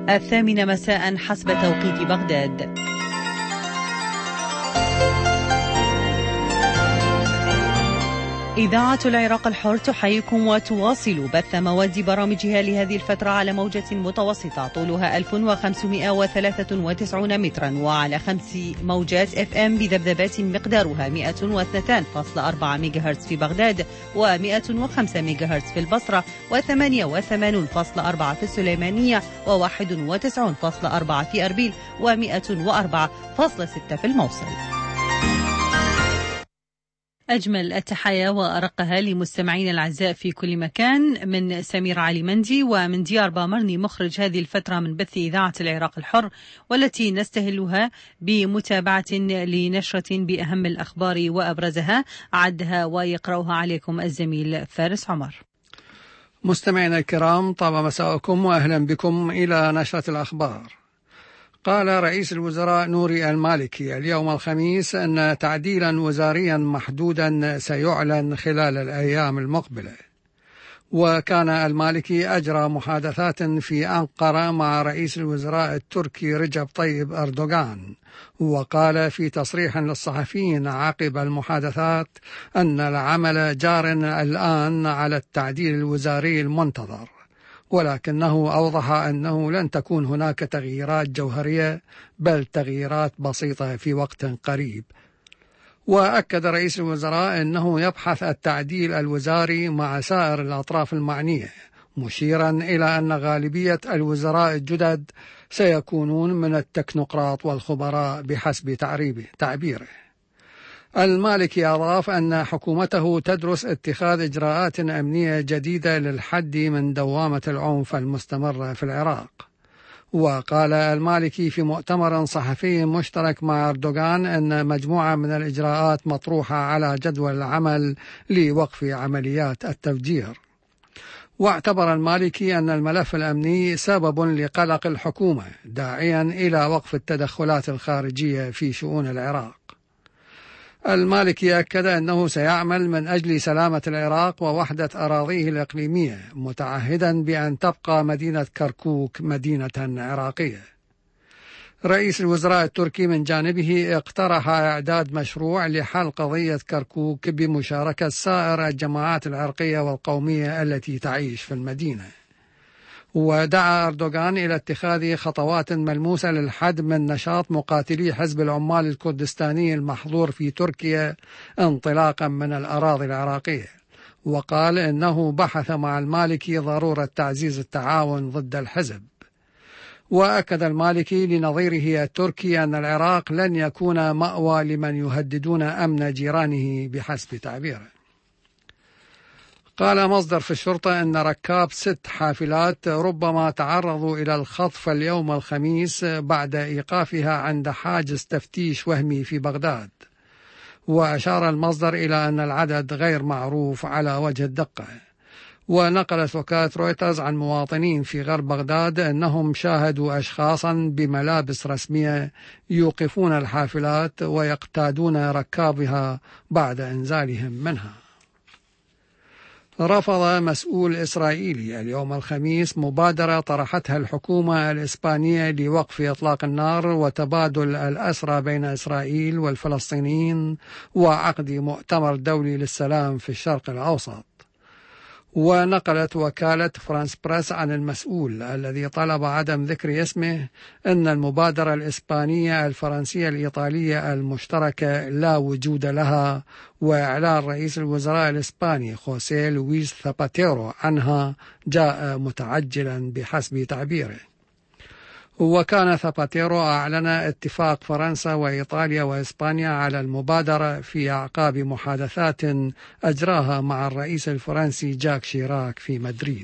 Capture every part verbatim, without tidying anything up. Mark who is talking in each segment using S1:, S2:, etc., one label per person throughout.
S1: الثامنة مساء حسب توقيت بغداد. إذاعة العراق الحر تحييكم وتواصل بث مواد برامجها لهذه الفترة على موجة متوسطة طولها ألف وخمسمائة وثلاثة وتسعين مترا وعلى خمس موجات اف ام بذبذبات مقدارها مئة واثنين فاصلة أربعة ميجاهرتز في بغداد ومئة وخمسة ميجاهرتز في البصرة وثمانية وثمانين فاصلة أربعة في السليمانية وواحد وتسعين فاصلة أربعة في أربيل ومئة وأربعة فاصلة ستة في الموصل. أجمل التحايا وأرقها لمستمعين الأعزاء في كل مكان من سمير علي مندي ومن ديار بامرني مخرج هذه الفترة من بث إذاعة العراق الحر، والتي نستهلها بمتابعة لنشرة بأهم الأخبار وأبرزها عدها ويقرأها عليكم الزميل فارس عمر.
S2: مستمعينا الكرام، طاب مساءكم وأهلا بكم إلى نشرة الأخبار. قال رئيس الوزراء نوري المالكي اليوم الخميس أن تعديلا وزاريا محدودا سيعلن خلال الأيام المقبلة. وكان المالكي أجرى محادثات في أنقرة مع رئيس الوزراء التركي رجب طيب أردوغان، وقال في تصريح للصحفيين عقب المحادثات أن العمل جار الآن على التعديل الوزاري المنتظر، ولكنه أوضح أنه لن تكون هناك تغييرات جوهرية بل تغييرات بسيطة في وقت قريب. وأكد رئيس الوزراء أنه يبحث التعديل الوزاري مع سائر الأطراف المعنية، مشيرا إلى أن غالبية الوزراء الجدد سيكونون من التكنوقراط والخبراء بحسب تعبيره. المالكي أضاف أن حكومته تدرس اتخاذ إجراءات أمنية جديدة للحد من دوامة العنف المستمرة في العراق. وقال المالكي في مؤتمر صحفي مشترك مع أردوغان أن مجموعة من الإجراءات مطروحة على جدول العمل لوقف عمليات التفجير. واعتبر المالكي أن الملف الأمني سبب لقلق الحكومة، داعيا إلى وقف التدخلات الخارجية في شؤون العراق. المالكي أكد أنه سيعمل من أجل سلامة العراق ووحدة أراضيه الإقليمية، متعهدا بأن تبقى مدينة كركوك مدينة عراقية. رئيس الوزراء التركي من جانبه اقترح إعداد مشروع لحل قضية كركوك بمشاركة سائر الجماعات العرقية والقومية التي تعيش في المدينة. ودعا أردوغان إلى اتخاذ خطوات ملموسة للحد من نشاط مقاتلي حزب العمال الكردستاني المحظور في تركيا انطلاقا من الأراضي العراقية. وقال إنه بحث مع المالكي ضرورة تعزيز التعاون ضد الحزب. وأكد المالكي لنظيره التركي أن العراق لن يكون مأوى لمن يهددون أمن جيرانه بحسب تعبيره. قال مصدر في الشرطة أن ركاب ست حافلات ربما تعرضوا إلى الخطف اليوم الخميس بعد إيقافها عند حاجز تفتيش وهمي في بغداد. وأشار المصدر إلى أن العدد غير معروف على وجه الدقة. ونقلت وكالة رويترز عن مواطنين في غرب بغداد أنهم شاهدوا أشخاصا بملابس رسمية يوقفون الحافلات ويقتادون ركابها بعد إنزالهم منها. رفض مسؤول إسرائيلي اليوم الخميس مبادرة طرحتها الحكومة الإسبانية لوقف إطلاق النار وتبادل الأسرى بين إسرائيل والفلسطينيين وعقد مؤتمر دولي للسلام في الشرق الأوسط. ونقلت وكالة فرانس بريس عن المسؤول الذي طلب عدم ذكر اسمه أن المبادرة الإسبانية الفرنسية الإيطالية المشتركة لا وجود لها، وإعلان رئيس الوزراء الإسباني خوسيه لويس ثاباتيرو عنها جاء متعجلا بحسب تعبيره. وكان ثاباتيرو أعلن اتفاق فرنسا وإيطاليا وإسبانيا على المبادرة في أعقاب محادثات أجراها مع الرئيس الفرنسي جاك شيراك في مدريد.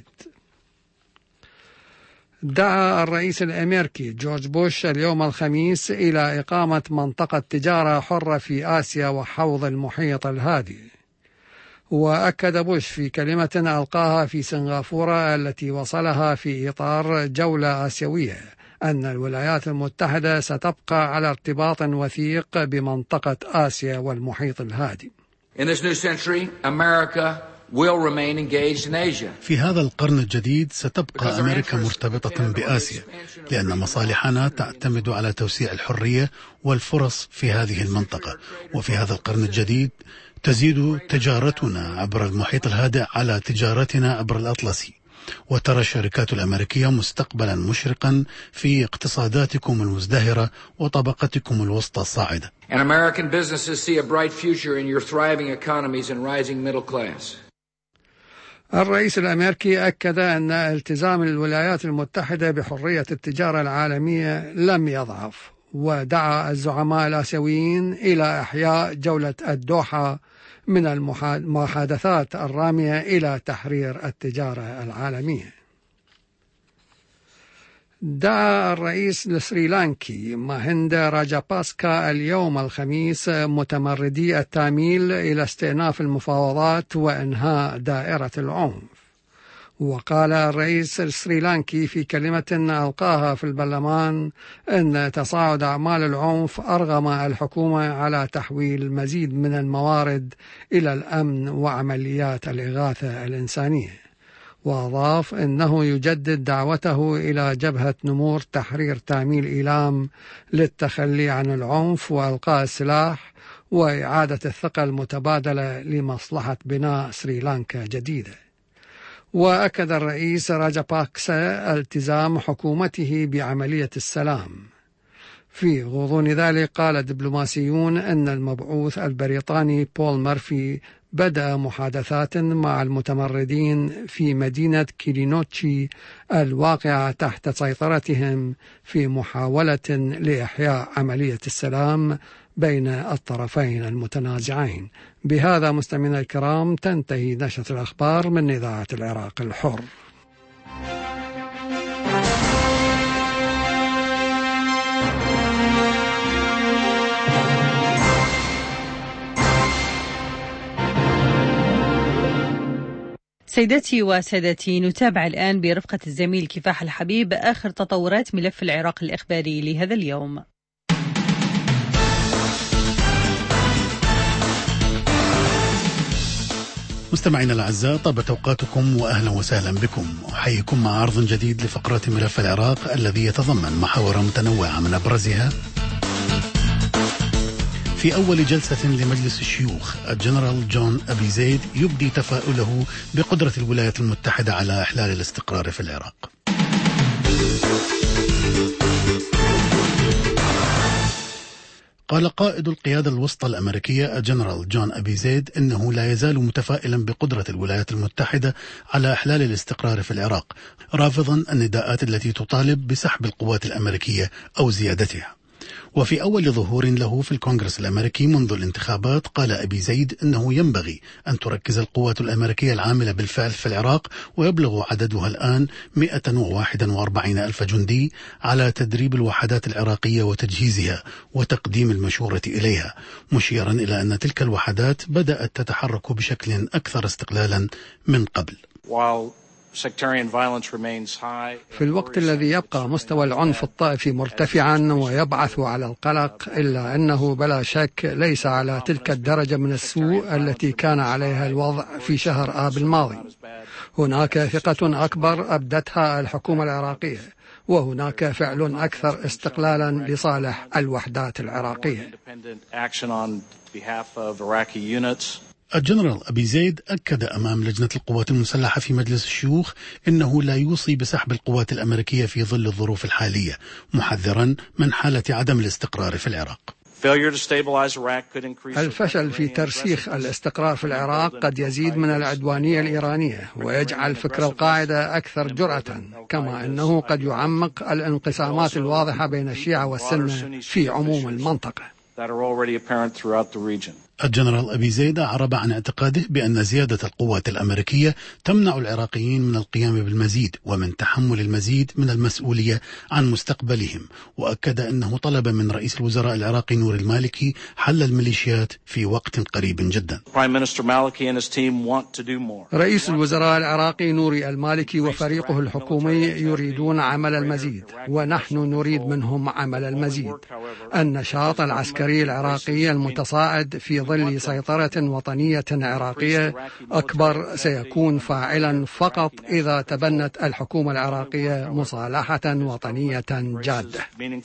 S2: دعا الرئيس الأمريكي جورج بوش اليوم الخميس إلى إقامة منطقة تجارة حرة في آسيا وحوض المحيط الهادي. وأكد بوش في كلمة ألقاها في سنغافورة التي وصلها في إطار جولة آسيوية أن الولايات المتحدة ستبقى على ارتباط وثيق بمنطقة آسيا والمحيط الهادي.
S3: In this new century, America في هذا القرن الجديد ستبقى أمريكا مرتبطة بآسيا، لأن مصالحنا تعتمد على توسيع الحرية والفرص في هذه المنطقة. وفي هذا القرن الجديد تزيد تجارتنا عبر المحيط الهادئ على تجارتنا عبر الأطلسي، وترى الشركات الأمريكية مستقبلا مشرقا في اقتصاداتكم المزدهرة وطبقتكم الوسطى الصاعدة.
S4: And American businesses see a bright future in your thriving economies and rising middle class.
S2: الرئيس الأمريكي أكد أن التزام الولايات المتحدة بحرية التجارة العالمية لم يضعف، ودعا الزعماء الآسيويين إلى إحياء جولة الدوحة من المحادثات الرامية إلى تحرير التجارة العالمية. دعا الرئيس السريلانكي ماهيندا راجاباكسا اليوم الخميس متمردي التاميل إلى استئناف المفاوضات وإنهاء دائرة العنف. وقال الرئيس السريلانكي في كلمة ألقاها في البرلمان أن تصاعد أعمال العنف أرغم الحكومة على تحويل مزيد من الموارد إلى الأمن وعمليات الإغاثة الإنسانية. وأضاف أنه يجدد دعوته إلى جبهة نمور تحرير تاميل إيلام للتخلي عن العنف وإلقاء السلاح وإعادة الثقة المتبادلة لمصلحة بناء سريلانكا جديدة. وأكد الرئيس راجاباكسا التزام حكومته بعملية السلام. في غضون ذلك قال دبلوماسيون أن المبعوث البريطاني بول مارفي بدأ محادثات مع المتمردين في مدينة كيلينوتشي الواقعة تحت سيطرتهم في محاولة لإحياء عملية السلام بين الطرفين المتنازعين. بهذا مستمعينا الكرام تنتهي نشرة الأخبار من إذاعة العراق الحر.
S1: سيداتي وسادتي، نتابع الآن برفقة الزميل كفاح الحبيب آخر تطورات ملف العراق الإخباري لهذا اليوم.
S3: مستمعينا الأعزاء، طاب توقاتكم وأهلا وسهلا بكم. أحييكم مع عرض جديد لفقرات ملف العراق الذي يتضمن محاور متنوعة من أبرزها: في أول جلسة لمجلس الشيوخ الجنرال جون أبي زيد يبدي تفاؤله بقدرة الولايات المتحدة على إحلال الاستقرار في العراق. قال قائد القيادة الوسطى الأمريكية الجنرال جون أبي زيد إنه لا يزال متفائلا بقدرة الولايات المتحدة على إحلال الاستقرار في العراق، رافضا النداءات التي تطالب بسحب القوات الأمريكية أو زيادتها. وفي أول ظهور له في الكونغرس الأمريكي منذ الانتخابات قال أبي زيد أنه ينبغي أن تركز القوات الأمريكية العاملة بالفعل في العراق، ويبلغ عددها الآن مئة وواحد وأربعين ألف جندي، على تدريب الوحدات العراقية وتجهيزها وتقديم المشورة إليها، مشيرا إلى أن تلك الوحدات بدأت تتحرك بشكل أكثر استقلالا من قبل.
S2: في الوقت الذي يبقى مستوى العنف الطائفي مرتفعا ويبعث على القلق، إلا أنه بلا شك ليس على تلك الدرجة من السوء التي كان عليها الوضع في شهر آب الماضي. هناك ثقة أكبر أبدتها الحكومة العراقية، وهناك فعل أكثر استقلالا لصالح الوحدات العراقية.
S3: الجنرال أبي زيد أكد أمام لجنة القوات المسلحة في مجلس الشيوخ أنه لا يوصي بسحب القوات الأمريكية في ظل الظروف الحالية، محذرا من حالة عدم الاستقرار في العراق.
S2: الفشل في ترسيخ الاستقرار في العراق قد يزيد من العدوانية الإيرانية ويجعل فكر القاعدة أكثر جرأة، كما أنه قد يعمق الانقسامات الواضحة بين الشيعة والسنة في عموم المنطقة.
S3: الجنرال أبي زيد أعرب عن اعتقاده بأن زيادة القوات الأمريكية تمنع العراقيين من القيام بالمزيد ومن تحمل المزيد من المسؤولية عن مستقبلهم، وأكد أنه طلب من رئيس الوزراء العراقي نوري المالكي حل الميليشيات في وقت قريب جدا.
S2: رئيس الوزراء العراقي نوري المالكي وفريقه الحكومي يريدون عمل المزيد، ونحن نريد منهم عمل المزيد. النشاط العسكري العراقي المتصاعد في ظل سيطرة وطنية عراقية أكبر سيكون فاعلا فقط إذا تبنت الحكومة العراقية مصالحة وطنية جادة.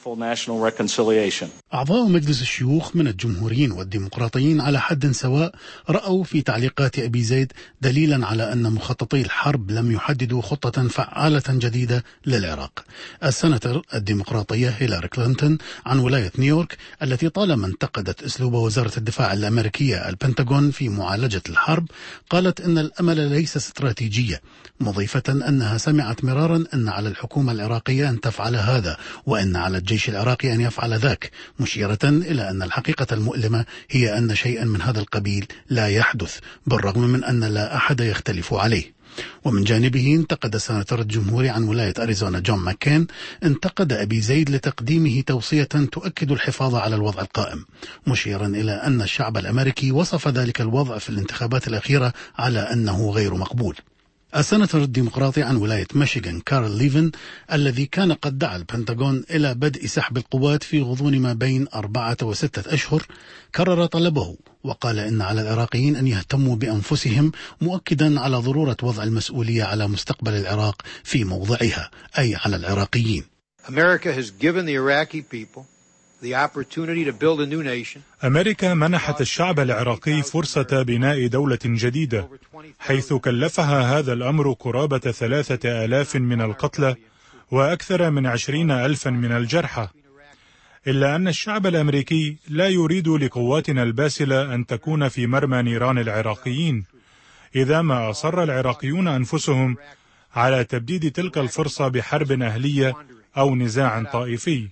S3: أعضاء مجلس الشيوخ من الجمهوريين والديمقراطيين على حد سواء رأوا في تعليقات أبي زيد دليلا على أن مخططي الحرب لم يحددوا خطة فعالة جديدة للعراق. السناتور الديمقراطية هيلاري كلينتون عن ولاية نيويورك التي طالما انتقدت أسلوب وزارة الدفاع الأمريكية البنتاغون في معالجة الحرب قالت أن الأمل ليس استراتيجية، مضيفة أنها سمعت مرارا أن على الحكومة العراقية أن تفعل هذا وأن على الجيش العراقي أن يفعل ذاك، مشيرة إلى أن الحقيقة المؤلمة هي أن شيئا من هذا القبيل لا يحدث بالرغم من أن لا أحد يختلف عليه. ومن جانبه انتقد السناتور الجمهوري عن ولاية أريزونا جون ماكين انتقد أبي زيد لتقديمه توصية تؤكد الحفاظ على الوضع القائم، مشيرا إلى أن الشعب الأمريكي وصف ذلك الوضع في الانتخابات الأخيرة على أنه غير مقبول. السناتور الديمقراطي عن ولاية ميشيغان كارل ليفن الذي كان قد دعا البنتاغون إلى بدء سحب القوات في غضون ما بين أربعة وستة أشهر كرر طلبه وقال إن على العراقيين أن يهتموا بأنفسهم، مؤكدا على ضرورة وضع المسؤولية على مستقبل العراق في موضعها، أي على العراقيين.
S5: America has given the Iraqi people the opportunity to build a new nation.
S6: أمريكا منحت الشعب العراقي فرصة بناء دولة جديدة، حيث كلفها هذا الأمر قرابة ثلاثة آلاف من القتلى وأكثر من عشرين ألفا من الجرحى. إلا أن الشعب الأمريكي لا يريد لقواتنا الباسلة أن تكون في مرمى نيران العراقيين، إذا ما أصر العراقيون أنفسهم على تبديد تلك الفرصة بحرب أهلية أو نزاع طائفي.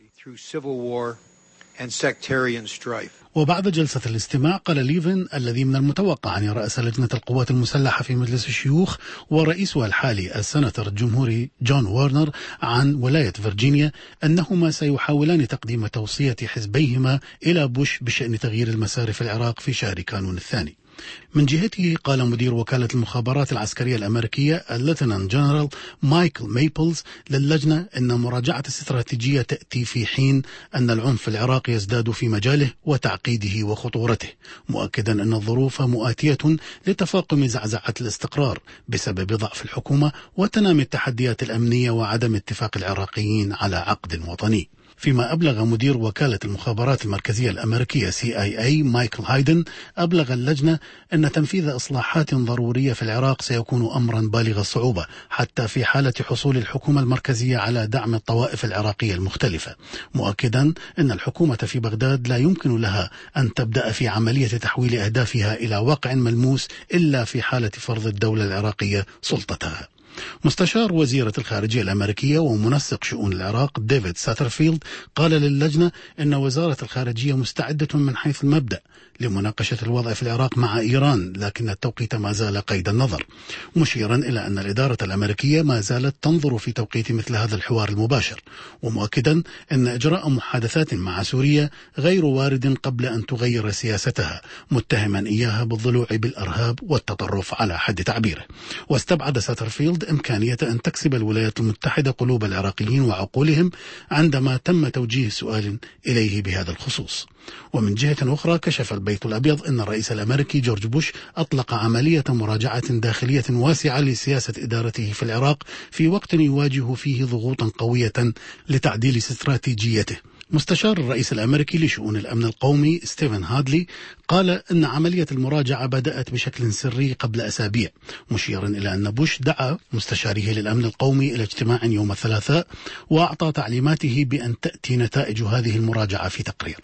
S3: وبعد جلسة الاستماع قال ليفن الذي من المتوقع أن يرأس لجنة القوات المسلحة في مجلس الشيوخ ورئيسها الحالي السناتور الجمهوري جون وارنر عن ولاية فرجينيا أنهما سيحاولان تقديم توصية حزبيهما إلى بوش بشأن تغيير المسار في العراق في شهر كانون الثاني. من جهته قال مدير وكالة المخابرات العسكرية الأمريكية الليتنانت جنرال مايكل ميبلز للجنة أن مراجعة الاستراتيجية تأتي في حين أن العنف العراقي يزداد في مجاله وتعقيده وخطورته، مؤكدا أن الظروف مؤاتية لتفاقم زعزعة الاستقرار بسبب ضعف الحكومة وتنامي التحديات الأمنية وعدم اتفاق العراقيين على عقد وطني. فيما أبلغ مدير وكالة المخابرات المركزية الأمريكية سي آي إيه مايكل هايدن أبلغ اللجنة أن تنفيذ إصلاحات ضرورية في العراق سيكون أمرا بالغ الصعوبة حتى في حالة حصول الحكومة المركزية على دعم الطوائف العراقية المختلفة، مؤكدا أن الحكومة في بغداد لا يمكن لها أن تبدأ في عملية تحويل أهدافها إلى واقع ملموس إلا في حالة فرض الدولة العراقية سلطتها. مستشار وزيرة الخارجية الأمريكية ومنسق شؤون العراق ديفيد ساترفيلد قال للجنة إن وزارة الخارجية مستعدة من حيث المبدأ لمناقشة الوضع في العراق مع إيران، لكن التوقيت ما زال قيد النظر، مشيرا إلى أن الإدارة الأمريكية ما زالت تنظر في توقيت مثل هذا الحوار المباشر، ومؤكدا أن إجراء محادثات مع سوريا غير وارد قبل أن تغير سياستها، متهما إياها بالضلوع بالإرهاب والتطرف على حد تعبيره. واستبعد ساترفيلد إمكانية أن تكسب الولايات المتحدة قلوب العراقيين وعقولهم عندما تم توجيه سؤال إليه بهذا الخصوص. ومن جهة أخرى كشف البيت الأبيض أن الرئيس الأمريكي جورج بوش أطلق عملية مراجعة داخلية واسعة لسياسة إدارته في العراق في وقت يواجه فيه ضغوطا قوية لتعديل استراتيجيته. مستشار الرئيس الأمريكي لشؤون الأمن القومي ستيفن هادلي قال أن عملية المراجعة بدأت بشكل سري قبل أسابيع، مشيرا إلى أن بوش دعا مستشاريه للأمن القومي إلى اجتماع يوم الثلاثاء وأعطى تعليماته بأن تأتي نتائج هذه المراجعة في تقرير.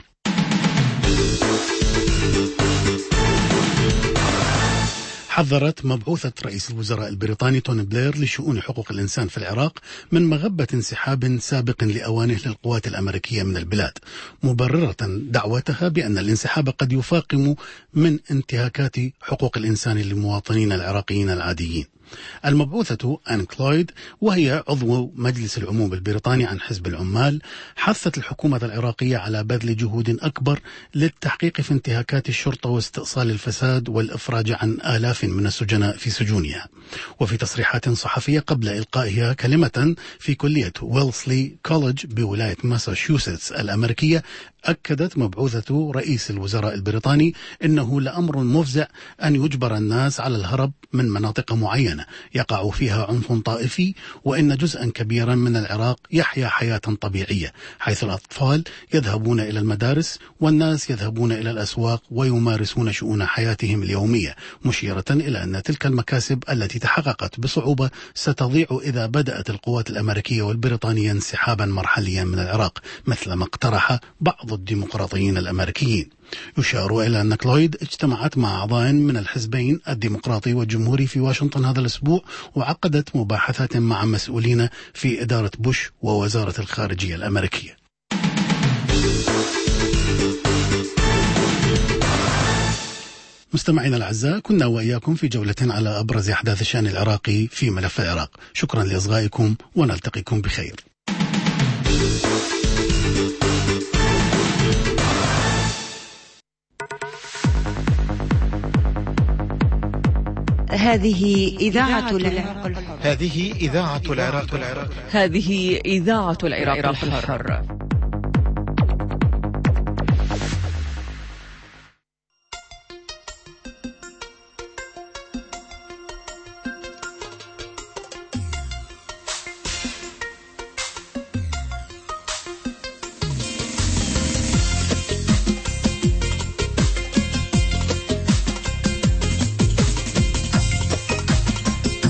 S3: حذرت مبعوثة رئيس الوزراء البريطاني توني بلير لشؤون حقوق الإنسان في العراق من مغبة انسحاب سابق لأوانه للقوات الأمريكية من البلاد، مبررة دعوتها بأن الانسحاب قد يفاقم من انتهاكات حقوق الإنسان للمواطنين العراقيين العاديين. المبعوثة آن كلويد وهي عضو مجلس العموم البريطاني عن حزب العمال حثت الحكومة العراقية على بذل جهود أكبر للتحقيق في انتهاكات الشرطة واستئصال الفساد والإفراج عن آلاف من السجناء في سجونها. وفي تصريحات صحفية قبل إلقائها كلمة في كلية ويلسلي كوليدج بولاية ماساتشوستس الأمريكية، أكدت مبعوثة رئيس الوزراء البريطاني أنه لأمر مفزع أن يجبر الناس على الهرب من مناطق معينة يقع فيها عنف طائفي، وإن جزءا كبيرا من العراق يحيا حياة طبيعية حيث الأطفال يذهبون إلى المدارس والناس يذهبون إلى الأسواق ويمارسون شؤون حياتهم اليومية، مشيرة إلى أن تلك المكاسب التي تحققت بصعوبة ستضيع إذا بدأت القوات الأمريكية والبريطانية انسحابا مرحليا من العراق مثلما اقترح بعض الديمقراطيين الأمريكيين. يشار إلى أن كلويد اجتمعت مع أعضاء من الحزبين الديمقراطي والجمهوري في واشنطن هذا الأسبوع، وعقدت مباحثات مع مسؤولين في إدارة بوش ووزارة الخارجية الأمريكية. مستمعينا الأعزاء، كنا وإياكم في جولة على أبرز أحداث الشأن العراقي في ملف العراق. شكرا لإصغائكم ونلتقيكم بخير.
S1: هذه إذاعة العراق الحر.
S7: هذه إذاعة العراق الحر.
S1: هذه إذاعة العراق الحر.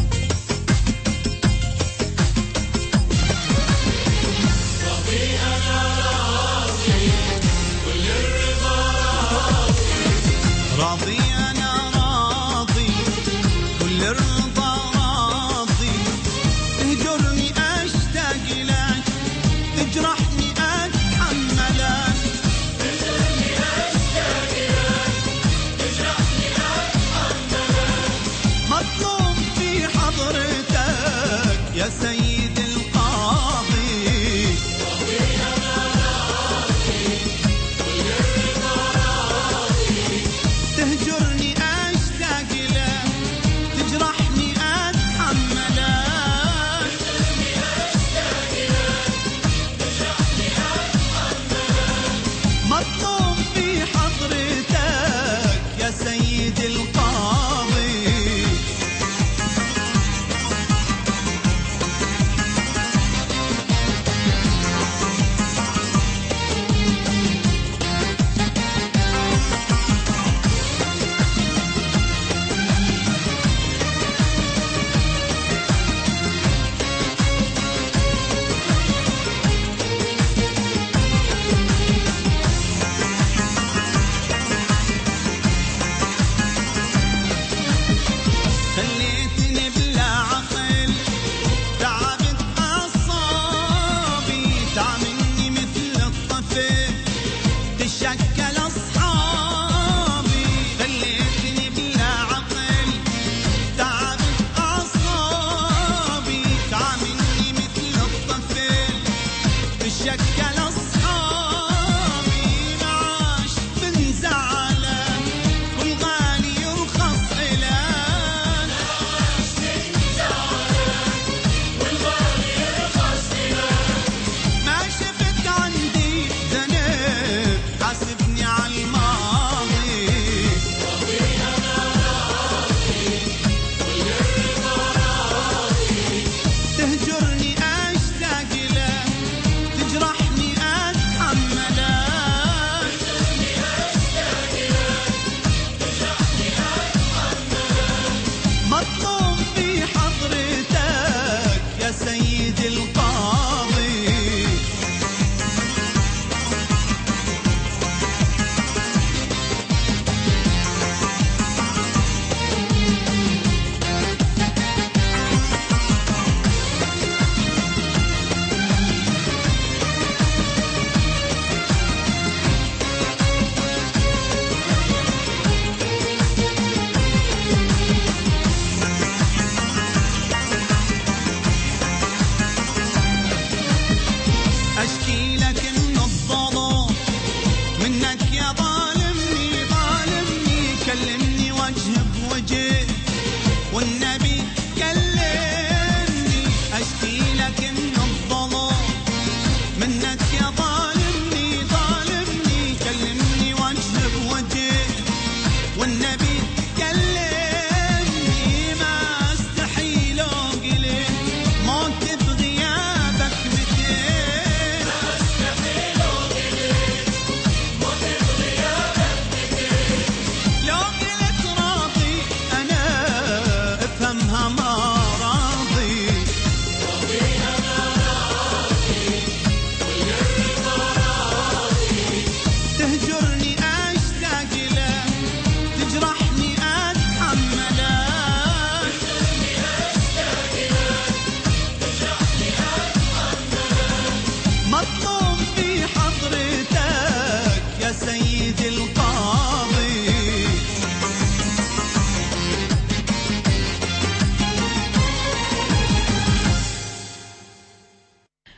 S8: رضيئنا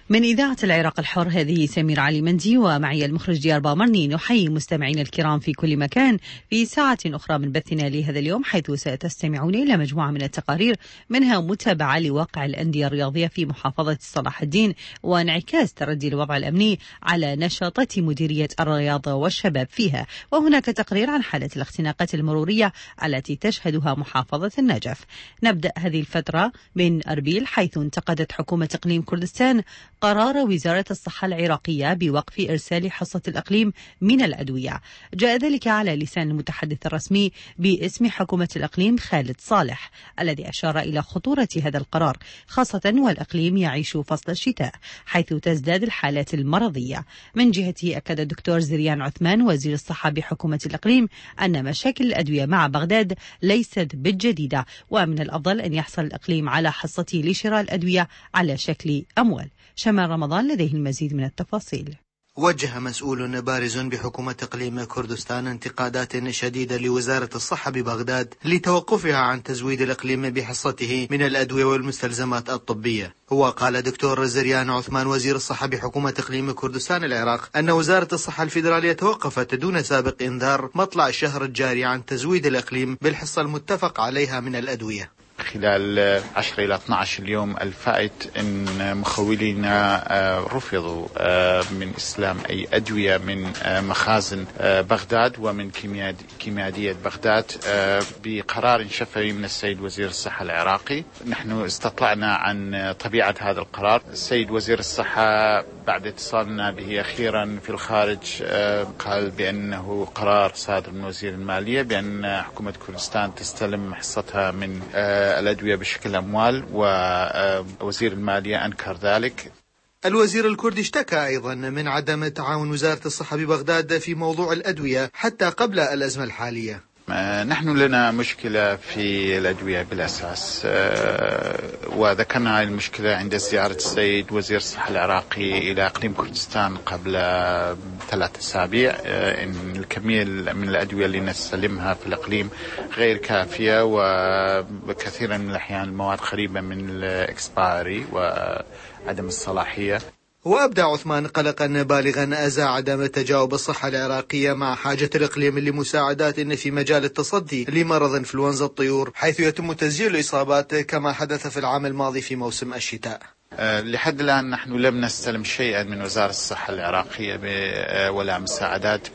S1: من إذاعة العراق الحر، هذه سمير علي مندي ومعي المخرج ديار بامرني. نحيي مستمعين الكرام في كل مكان في ساعة أخرى من بثنا لهذا اليوم، حيث ستستمعون إلى مجموعة من التقارير منها متابعة لواقع الأندية الرياضية في محافظة صلاح الدين وانعكاس تردي الوضع الأمني على نشاطات مديرية الرياضة والشباب فيها، وهناك تقرير عن حالة الاختناقات المرورية التي تشهدها محافظة النجف. نبدأ هذه الفترة من أربيل، حيث انتقدت حكومة إقليم كردستان قرار وزارة الصحة العراقية بوقف إرسال حصة الإقليم من الأدوية. جاء ذلك على لسان المتحدث الرسمي باسم حكومة الإقليم خالد صالح، الذي أشار إلى خطورة هذا القرار، خاصة والإقليم يعيش فصل الشتاء حيث تزداد الحالات المرضية. من جهته أكد الدكتور زريان عثمان وزير الصحة بحكومة الإقليم أن مشاكل الأدوية مع بغداد ليست بالجديدة، ومن الأفضل أن يحصل الإقليم على حصته لشراء الأدوية على شكل أموال. شمال رمضان لديه المزيد من التفاصيل.
S8: وجه مسؤول بارز بحكومة إقليم كردستان انتقادات شديدة لوزارة الصحة ببغداد لتوقفها عن تزويد الإقليم بحصته من الأدوية والمستلزمات الطبية. وقال دكتور زريان عثمان وزير الصحة بحكومة إقليم كردستان العراق أن وزارة الصحة الفيدرالية توقفت دون سابق إنذار مطلع الشهر الجاري عن تزويد الإقليم بالحصة المتفق عليها من الأدوية.
S9: خلال عشرة إلى اثني عشر اليوم الفائت إن مخولينا رفضوا من إسلام أي أدوية من مخازن بغداد ومن كيميائية بغداد بقرار شفوي من السيد وزير الصحة العراقي. نحن استطلعنا عن طبيعة هذا القرار. السيد وزير الصحة بعد اتصالنا به أخيرا في الخارج قال بأنه قرار صادر من وزير المالية بأن حكومة كردستان تستلم حصتها من الأدوية بشكل أموال، ووزير المالية أنكر ذلك.
S8: الوزير الكردي اشتكى أيضا من عدم تعاون وزارة الصحة ببغداد في موضوع الأدوية حتى قبل الأزمة الحالية.
S9: نحن لنا مشكلة في الأدوية بالأساس، وذكرنا هذه المشكلة عند زيارة السيد وزير الصحة العراقي إلى إقليم كردستان قبل ثلاثة أسابيع، إن الكمية من الأدوية اللي نستلمها في الإقليم غير كافية، وكثيرا من الأحيان المواد قريبة من الإكسباري وعدم الصلاحية.
S8: وأبدى عثمان قلقا بالغا أزى عدم تجاوب الصحة العراقية مع حاجة الإقليم لمساعدات في مجال التصدي لمرض انفلونزا الطيور، حيث يتم تسجيل الإصابات كما حدث في العام الماضي في موسم الشتاء.
S9: لحد الآن نحن لم نستلم شيئا من وزارة الصحة العراقية ولا مساعدات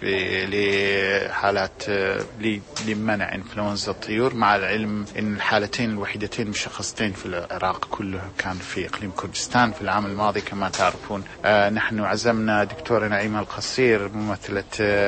S9: لحالات لمنع انفلونزا الطيور، مع العلم أن الحالتين الوحيدتين مشخصتين في العراق كله كان في إقليم كردستان في العام الماضي كما تعرفون. نحن عزمنا دكتورة نعيمة القصير ممثلة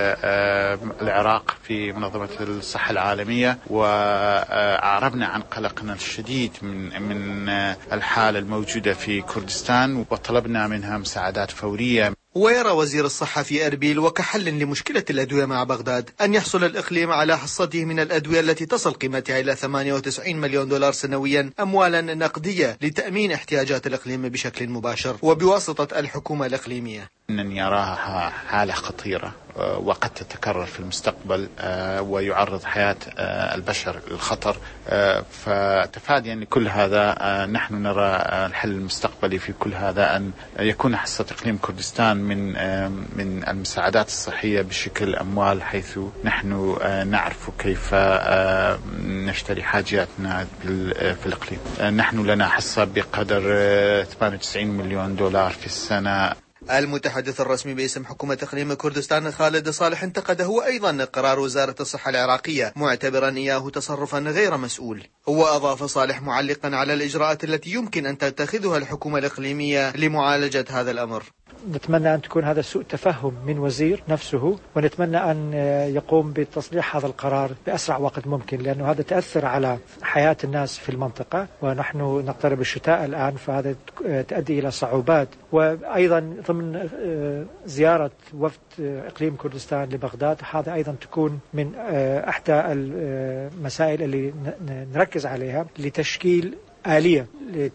S9: العراق في منظمة الصحة العالمية، وأعربنا عن قلقنا الشديد من من الحالة الموجودة في كردستان، وطلبنا منها مساعدات فورية.
S8: ويرى وزير الصحة في أربيل وكحل لمشكلة الأدوية مع بغداد أن يحصل الإقليم على حصته من الأدوية التي تصل قيمتها إلى ثمانية وتسعين مليون دولار سنويا أموالا نقدية لتأمين احتياجات الإقليم بشكل مباشر وبواسطة الحكومة الإقليمية.
S9: أنني أراها حالة خطيرة وقد تتكرر في المستقبل ويعرض حياة البشر للخطر، فتفادي أن كل هذا نحن نرى الحل المستقبلي في كل هذا أن يكون حصة إقليم كردستان من من المساعدات الصحية بشكل أموال، حيث نحن نعرف كيف نشتري حاجاتنا في الإقليم. نحن لنا حصة بقدر ثمانية وتسعين مليون دولار في السنة.
S8: المتحدث الرسمي باسم حكومة إقليم كردستان خالد صالح انتقد هو أيضا قرار وزارة الصحة العراقية معتبرا إياه تصرفا غير مسؤول. وأضاف صالح معلقا على الإجراءات التي يمكن أن تتخذها الحكومة الإقليمية لمعالجة هذا الأمر.
S10: نتمنى أن تكون هذا سوء تفهم من وزير نفسه، ونتمنى أن يقوم بتصليح هذا القرار بأسرع وقت ممكن، لأنه هذا تأثر على حياة الناس في المنطقة، ونحن نقترب الشتاء الآن، فهذا تؤدي إلى صعوبات. وأيضا ضمن زيارة وفد إقليم كردستان لبغداد، هذا أيضا تكون من أحدى المسائل اللي نركز عليها لتشكيل آلية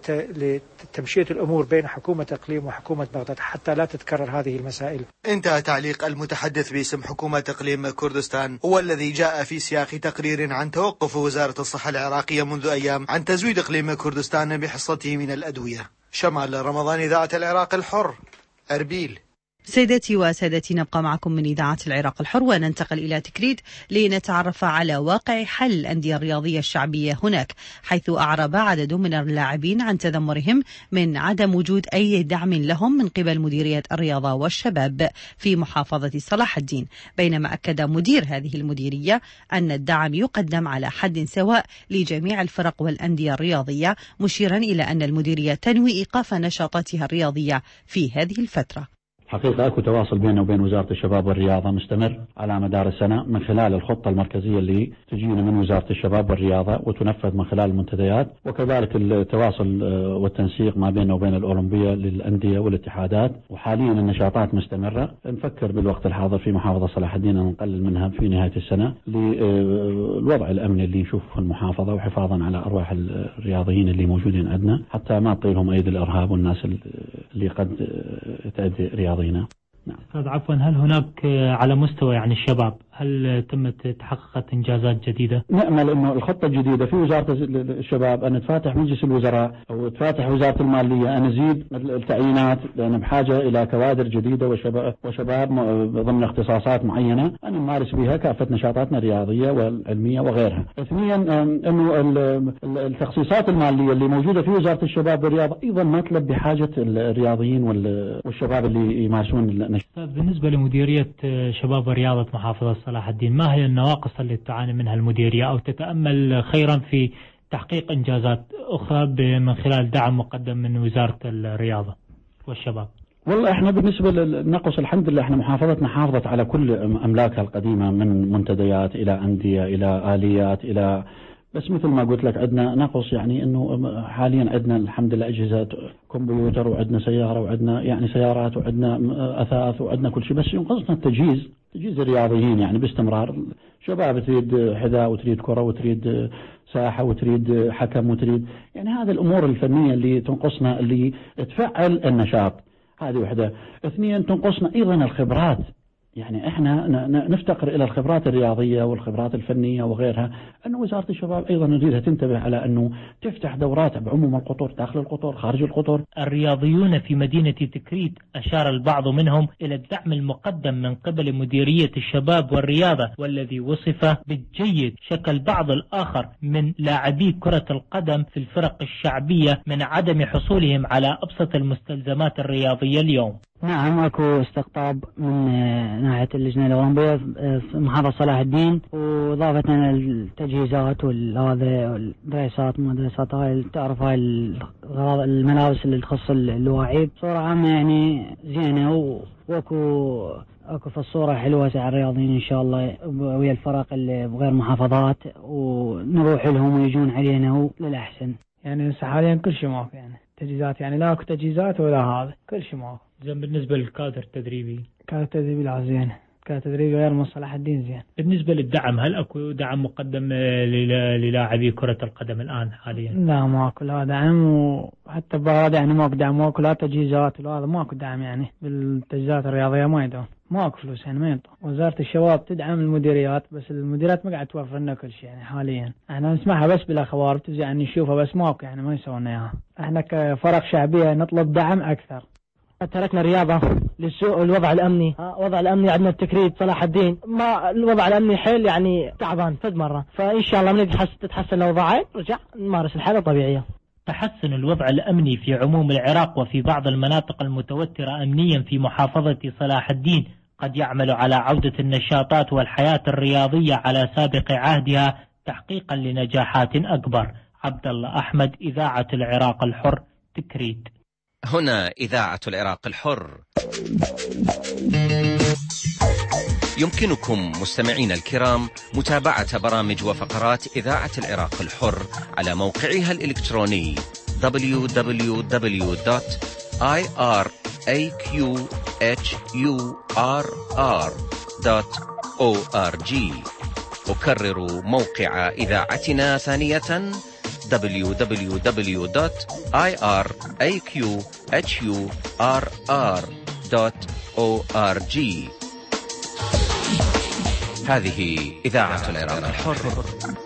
S10: لتمشية الأمور بين حكومة إقليم وحكومة بغداد حتى لا تتكرر هذه المسائل.
S8: انتهى تعليق المتحدث باسم حكومة إقليم كردستان، والذي جاء في سياق تقرير عن توقف وزارة الصحة العراقية منذ أيام عن تزويد إقليم كردستان بحصته من الأدوية. شمال رمضان، إذاعة العراق الحر، أربيل.
S1: سيداتي وسادتي، نبقى معكم من إذاعة العراق الحر وننتقل إلى تكريت لنتعرف على واقع حل الأندية الرياضية الشعبية هناك، حيث أعرب عدد من اللاعبين عن تذمرهم من عدم وجود أي دعم لهم من قبل مديرية الرياضة والشباب في محافظة صلاح الدين، بينما أكد مدير هذه المديرية أن الدعم يقدم على حد سواء لجميع الفرق والأندية الرياضية، مشيرا إلى أن المديرية تنوي إيقاف نشاطاتها الرياضية في هذه الفترة.
S11: حقيقة أكو تواصل بيننا وبين وزارة الشباب والرياضة مستمر على مدار السنة من خلال الخطة المركزية اللي تجينا من وزارة الشباب والرياضة وتنفذ من خلال المنتديات، وكذلك التواصل والتنسيق ما بيننا وبين الأولمبية للأندية والاتحادات. وحاليا النشاطات مستمرة، نفكر بالوقت الحاضر في محافظة صلاح الدين أن نقلل منها في نهاية السنة للوضع الأمني اللي نشوفه في المحافظة، وحفاظا على أرواح الرياضيين اللي موجودين عندنا حتى ما تطيلهم أيدي الإرهاب والناس اللي قد تأدي رياضيين. نعم.
S12: أستاذ عفوا، هل هناك على مستوى يعني الشباب هل تمت تحققت إنجازات جديدة؟
S11: نأمل أنه الخطة الجديدة في وزارة الشباب أن تفاتح مجلس الوزراء أو تفاتح وزارة المالية أن نزيد التعيينات، لأن بحاجة إلى كوادر جديدة وشباب, وشباب ضمن اختصاصات معينة أن نمارس بها كافة نشاطاتنا الرياضية والعلمية وغيرها. اثنيا أنه التخصيصات المالية اللي موجودة في وزارة الشباب والرياضة أيضا ما تلبي حاجة الرياضيين والشباب اللي يمارسون النشاط.
S12: بالنسبة لمديرية شباب ورياضة محافظة صلاح الدين، ما هي النواقص اللي تعاني منها المديرية أو تتأمل خيرا في تحقيق إنجازات أخرى من خلال دعم مقدم من وزارة الرياضة والشباب؟
S11: والله احنا بالنسبة للنقص الحمد لله احنا محافظتنا حافظت على كل أملاكها القديمة من منتديات إلى أندية إلى آليات إلى، بس مثل ما قلت لك عندنا نقص، يعني انه حاليا عندنا الحمد لله اجهزه كمبيوتر وعندنا سياره وعندنا يعني سيارات وعندنا اثاث وعندنا كل شيء، بس ينقصنا التجهيز، تجهيز الرياضيين يعني باستمرار. شباب تريد حذاء وتريد كره وتريد ساحه وتريد حكم وتريد، يعني هذه الامور الفنيه اللي تنقصنا اللي تفعل النشاط، هذه وحده. اثنين تنقصنا ايضا الخبرات، يعني احنا نفتقر الى الخبرات الرياضيه والخبرات الفنيه وغيرها، ان وزاره الشباب ايضا نريدها تنتبه على انه تفتح دورات بعموم القطر، داخل القطر، خارج القطر.
S12: الرياضيون في مدينه تكريت اشار البعض منهم الى الدعم المقدم من قبل مديريه الشباب والرياضه، والذي وصف بالجيد شكل بعض الاخر من لاعبي كره القدم في الفرق الشعبيه من عدم حصولهم على ابسط المستلزمات الرياضيه اليوم.
S13: نعم، اكو استقطاب من ناحية اللجنة الأولمبية في محافظة صلاح الدين، وإضافة للتجهيزات والهذا والدريسات ما دريسات هاي تعرف هاي الملابس اللي تخص اللاعب بصورة عامة يعني زينة، واكو اكو في الصورة حلوة على الرياضيين ان شاء الله ويا الفرق اللي بغير محافظات، ونروح لهم ويجون علينا للأحسن.
S14: يعني حاليا كل شيء ماكو، يعني تجهيزات يعني لا اكو تجهيزات ولا هذا، كل شيء ماكو.
S12: زين، بالنسبة للكادر التدريبي؟
S14: كادر التدريبي لا زين، كادر تدريبي غير من صلاح الدين زين.
S12: بالنسبة للدعم، هل اكو دعم مقدم للاعبي كرة القدم الآن حاليا؟
S14: لا ماكو لا دعم، وحتى بغداد يعني ماكو دعم، ماكو لا تجهيزات ولا هذا، ماكو دعم يعني بالتجهيزات الرياضية ما يدون، ماكو فلوس يعني ما ينطوا. وزارة الشباب تدعم المديريات، بس المديريات ما قاعد توفر لنا كل شيء يعني حاليا. احنا نسمعها بس بالاخبار بتجي يعني نشوفها، بس ماكو يعني ما يسوون اياها. احنا كفرق شعبية نطلب دعم اكثر.
S15: تركنا الرياضة للسوء الوضع الأمني، الوضع الأمني عندنا التكريت صلاح الدين ما الوضع الأمني حيل يعني تعبان فد مرة، فإن شاء الله من تتحسن الوضع نرجع نمارس الحالة الطبيعية.
S12: تحسن الوضع الأمني في عموم العراق وفي بعض المناطق المتوترة أمنيا في محافظة صلاح الدين قد يعمل على عودة النشاطات والحياة الرياضية على سابق عهدها تحقيقا لنجاحات أكبر. عبد الله أحمد، إذاعة العراق الحر، تكريت.
S16: هنا إذاعة العراق الحر. يمكنكم مستمعين الكرام متابعة برامج وفقرات إذاعة العراق الحر على موقعها الإلكتروني دبليو دبليو دبليو دوت آي آر إيه كيو إتش يو آر آر دوت أو آر جي. أكرر موقع إذاعتنا ثانية دبليو دبليو دبليو دوت آي آر إيه كيو إتش يو آر آر دوت أو آر جي. هذه إذاعة العراق الحر.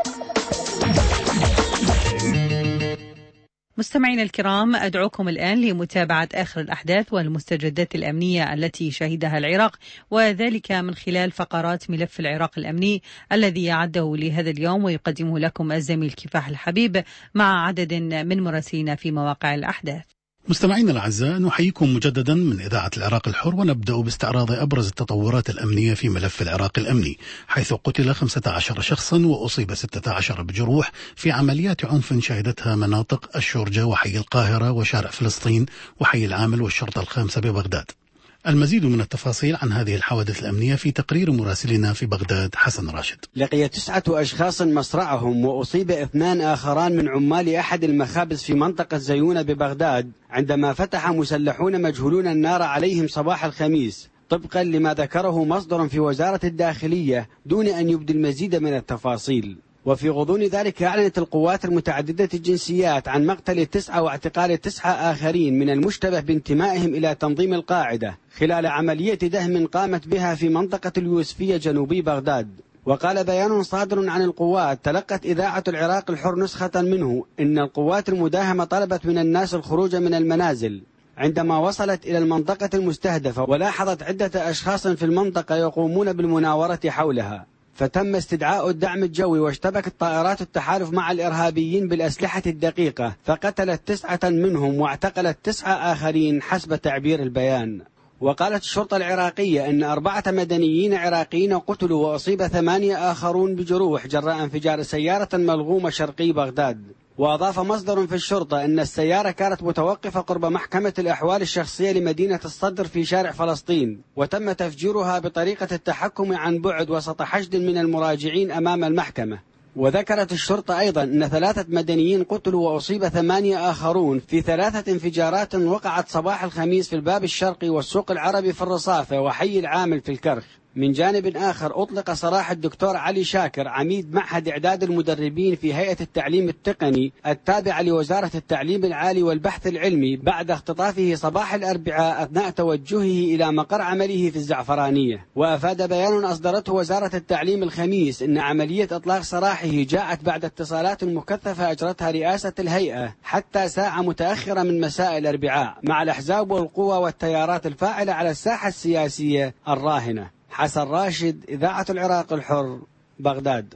S1: مستمعينا الكرام، أدعوكم الآن لمتابعة آخر الأحداث والمستجدات الأمنية التي شهدها العراق، وذلك من خلال فقرات ملف العراق الأمني الذي أعده لهذا اليوم ويقدمه لكم الزميل كفاح الحبيب مع عدد من مراسلين في مواقع الأحداث.
S3: مستمعينا الأعزاء، نحييكم مجددا من إذاعة العراق الحر، ونبدأ باستعراض أبرز التطورات الأمنية في ملف العراق الأمني، حيث قتل خمسة عشر شخصا وأصيب ستة عشر بجروح في عمليات عنف شهدتها مناطق الشورجة وحي القاهرة وشارع فلسطين وحي العامل والشرطة الخامسة ببغداد. المزيد من التفاصيل عن هذه الحوادث الأمنية في تقرير مراسلنا في بغداد حسن راشد.
S17: لقي تسعة أشخاص مصرعهم وأصيب اثنان آخران من عمال أحد المخابز في منطقة زيونة ببغداد عندما فتح مسلحون مجهولون النار عليهم صباح الخميس، طبقا لما ذكره مصدر في وزارة الداخلية دون أن يبدي المزيد من التفاصيل. وفي غضون ذلك أعلنت القوات المتعددة الجنسيات عن مقتل تسعة واعتقال تسعة آخرين من المشتبه بانتمائهم إلى تنظيم القاعدة خلال عملية دهم قامت بها في منطقة اليوسفية جنوبي بغداد. وقال بيان صادر عن القوات تلقت إذاعة العراق الحر نسخة منه إن القوات المداهمة طلبت من الناس الخروج من المنازل عندما وصلت إلى المنطقة المستهدفة، ولاحظت عدة أشخاص في المنطقة يقومون بالمناورة حولها، فتم استدعاء الدعم الجوي واشتبكت طائرات التحالف مع الإرهابيين بالأسلحة الدقيقة فقتلت تسعة منهم واعتقلت تسعة آخرين حسب تعبير البيان. وقالت الشرطة العراقية أن أربعة مدنيين عراقيين قتلوا وأصيب ثمانية آخرون بجروح جراء انفجار سيارة ملغومة شرقي بغداد. وأضاف مصدر في الشرطة أن السيارة كانت متوقفة قرب محكمة الأحوال الشخصية لمدينة الصدر في شارع فلسطين، وتم تفجيرها بطريقة التحكم عن بعد وسط حشد من المراجعين أمام المحكمة. وذكرت الشرطة أيضا أن ثلاثة مدنيين قتلوا وأصيب ثمانية آخرون في ثلاثة انفجارات وقعت صباح الخميس في الباب الشرقي والسوق العربي في الرصافة وحي العامل في الكرخ. من جانب آخر أطلق سراح الدكتور علي شاكر عميد معهد إعداد المدربين في هيئة التعليم التقني التابعة لوزارة التعليم العالي والبحث العلمي بعد اختطافه صباح الأربعاء أثناء توجهه إلى مقر عمله في الزعفرانية. وأفاد بيان أصدرته وزارة التعليم الخميس أن عملية إطلاق سراحه جاءت بعد اتصالات مكثفة أجرتها رئاسة الهيئة حتى ساعة متأخرة من مساء الأربعاء مع الأحزاب والقوى والتيارات الفاعلة على الساحة السياسية الراهنة. حسن راشد، إذاعة العراق الحر، بغداد.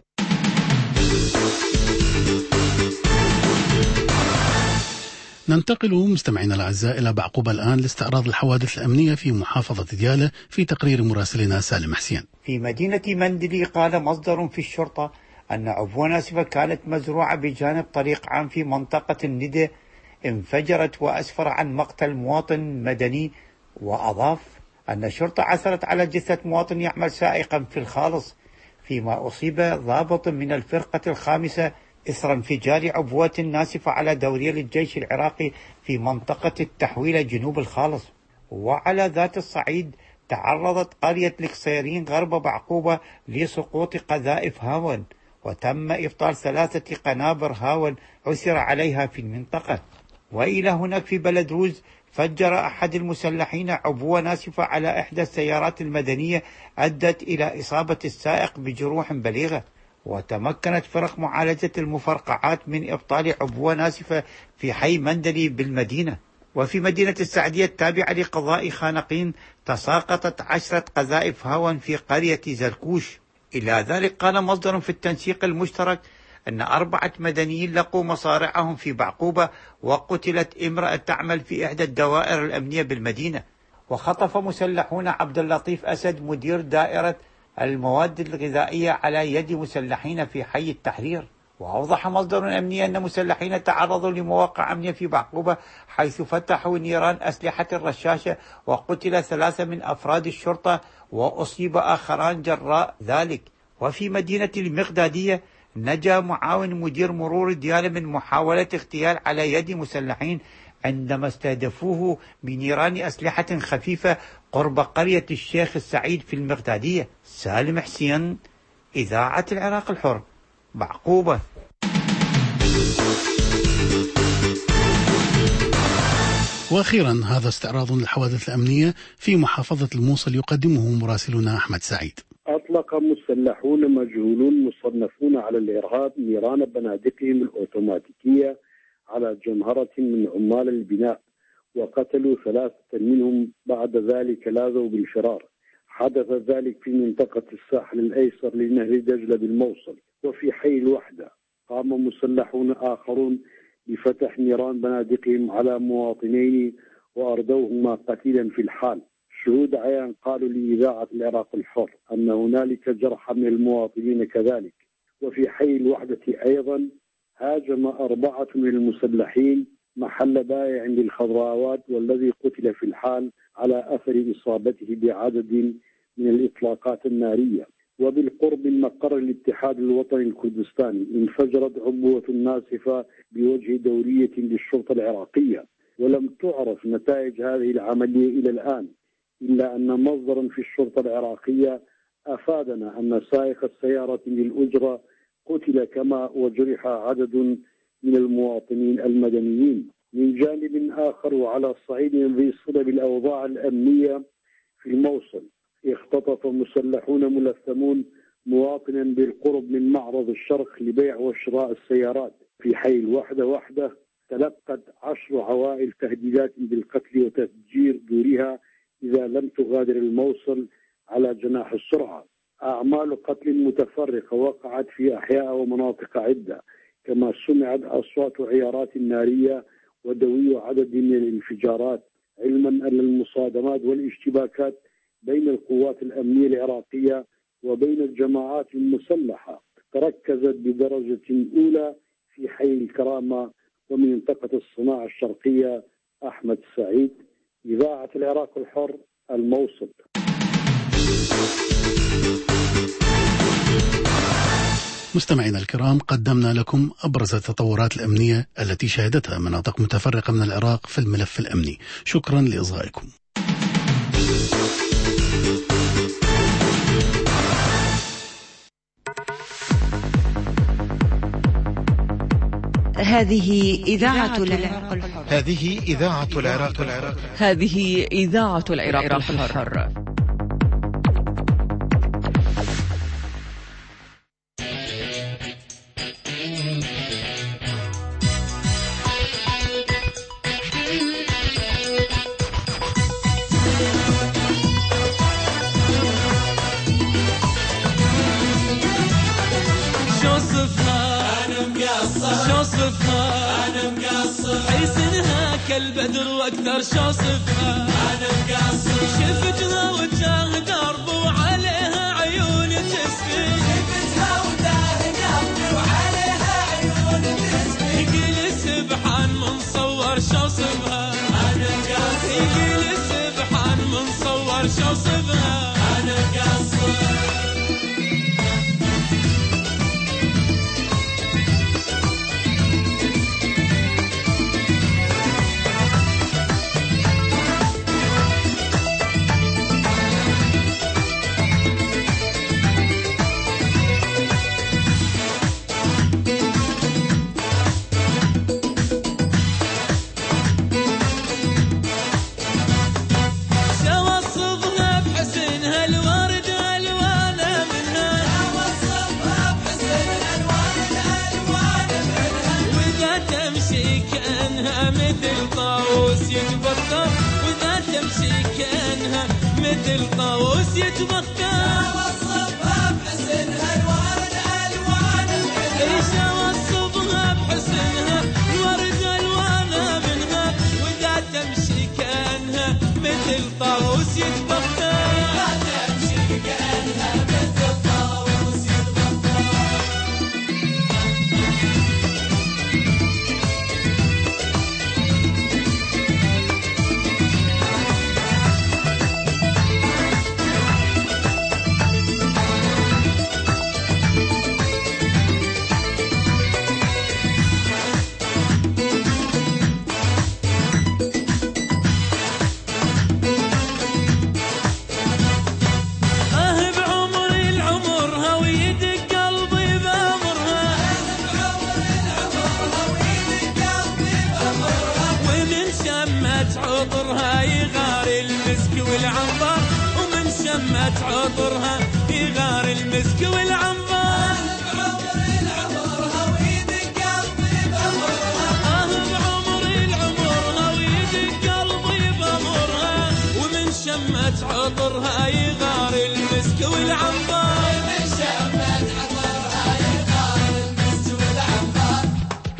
S3: ننتقل مستمعينا الأعزاء إلى بعقوبة الآن لاستعراض الحوادث الأمنية في محافظة ديالى في تقرير مراسلنا سالم حسين.
S18: في مدينة مندلي قال مصدر في الشرطة أن عبوة ناسفة كانت مزروعة بجانب طريق عام في منطقة الندى انفجرت وأسفر عن مقتل مواطن مدني. وأضاف أن الشرطة عثرت على جثة مواطن يعمل سائقا في الخالص، فيما أصيب ضابط من الفرقة الخامسة إثر انفجار عبوة ناسفة على دورية للجيش العراقي في منطقة التحويلة جنوب الخالص. وعلى ذات الصعيد تعرضت قرية القصيرين غرب بعقوبة لسقوط قذائف هاون، وتم إبطال ثلاثة قنابر هاون عثر عليها في المنطقة. وإلى هناك في بلد روز فجر أحد المسلحين عبوة ناسفة على إحدى السيارات المدنية أدت إلى إصابة السائق بجروح بليغة. وتمكنت فرق معالجة المفرقعات من إبطال عبوة ناسفة في حي مندلي بالمدينة. وفي مدينة السعدية التابعة لقضاء خانقين تساقطت عشرة قذائف هاون في قرية زركوش. إلى ذلك قال مصدر في التنسيق المشترك أن أربعة مدنيين لقوا مصارعهم في بعقوبة، وقتلت امرأة تعمل في إحدى الدوائر الأمنية بالمدينة. وخطف مسلحون عبد اللطيف أسد مدير دائرة المواد الغذائية على يد مسلحين في حي التحرير. وأوضح مصدر أمني أن مسلحين تعرضوا لمواقع أمنية في بعقوبة حيث فتحوا نيران أسلحة الرشاشة، وقتل ثلاثة من أفراد الشرطة وأصيب آخران جراء ذلك. وفي مدينة المقدادية نجا معاون مدير مرور ديالى من محاولة اغتيال على يد مسلحين عندما استهدفوه بنيران أسلحة خفيفة قرب قرية الشيخ السعيد في المقدادية. سالم حسين، إذاعة العراق الحر، بعقوبة.
S3: وأخيرا هذا استعراض للحوادث الأمنية في محافظة الموصل يقدمه مراسلنا أحمد سعيد.
S19: أطلق مسلحون مجهولون مصنفون على الإرهاب نيران بنادقهم الأوتوماتيكية على جمهرة من عمال البناء وقتلوا ثلاثة منهم، بعد ذلك لاذوا بالفرار. حدث ذلك في منطقة الساحل الأيسر لنهر دجلة بالموصل. وفي حي الوحدة قام مسلحون آخرون بفتح نيران بنادقهم على مواطنين وأردوهما قتيلا في الحال. شهود عيان قالوا لإذاعة العراق الحر أن هنالك جرحى من المواطنين كذلك. وفي حي الوحدة أيضا هاجم أربعة من المسلحين محل بائع للخضروات والذي قتل في الحال على أثر إصابته بعدد من الإطلاقات النارية. وبالقرب من مقر الاتحاد الوطني الكردستاني انفجرت عبوة ناسفة بوجه دورية للشرطة العراقية، ولم تعرف نتائج هذه العملية إلى الآن، إلا أن مصدرا في الشرطة العراقية أفادنا أن سائق السيارة للأجرة قتل كما وجرح عدد من المواطنين المدنيين. من جانب آخر وعلى الصعيد ذي صلة بالأوضاع الأمنية في الموصل، اختطف مسلحون ملثمون مواطنا بالقرب من معرض الشرق لبيع وشراء السيارات في حي الوحدة وحده. تلقت عشر عوائل تهديدات بالقتل وتفجير دورها إذا لم تغادر الموصل على جناح السرعة. أعمال قتل متفرقة وقعت في أحياء ومناطق عدة، كما سمعت أصوات عيارات نارية ودوي عدد من الانفجارات، علما أن المصادمات والاشتباكات بين القوات الأمنية العراقية وبين الجماعات المسلحة تركزت بدرجة أولى في حي الكرامة ومن منطقة الصناعة الشرقية. أحمد سعيد، إذاعة العراق الحر، الموصل.
S3: مستمعينا الكرام، قدمنا لكم أبرز التطورات الأمنية التي شهدتها مناطق متفرقة من العراق في الملف الأمني. شكرا لإصغائكم.
S1: هذه إذاعة العراق الحر.
S7: هذه إذاعة العراق الحر.
S1: هذه إذاعة العراق الحر.
S20: البدر واكثر شو صفها انا مقصر شفتها وجاه درب وعليها عيون تسفي شفتها وجاه درب وعليها عيون تسفي يقول سبحان من صور شو صفها انا مقصر يقول سبحان من صور شو صفها انا مقصر. مثل طاووس يتبختر وصفها بحسنها الورد الوان منها وصفها بحسنها الورد الوان منها واذا تمشي كانها مثل طاووس يتبختر واذا تمشي كانها مثل طاووس يتبختر. شمت عطرها يغار المسك والعنبر بعمر العمرها ويدق قلبي بأمرها آه بعمر العمرها ويدق قلبي بأمرها ومن شمت عطرها يغار المسك والعنبر من شمت عطرها يغار المسك والعنبر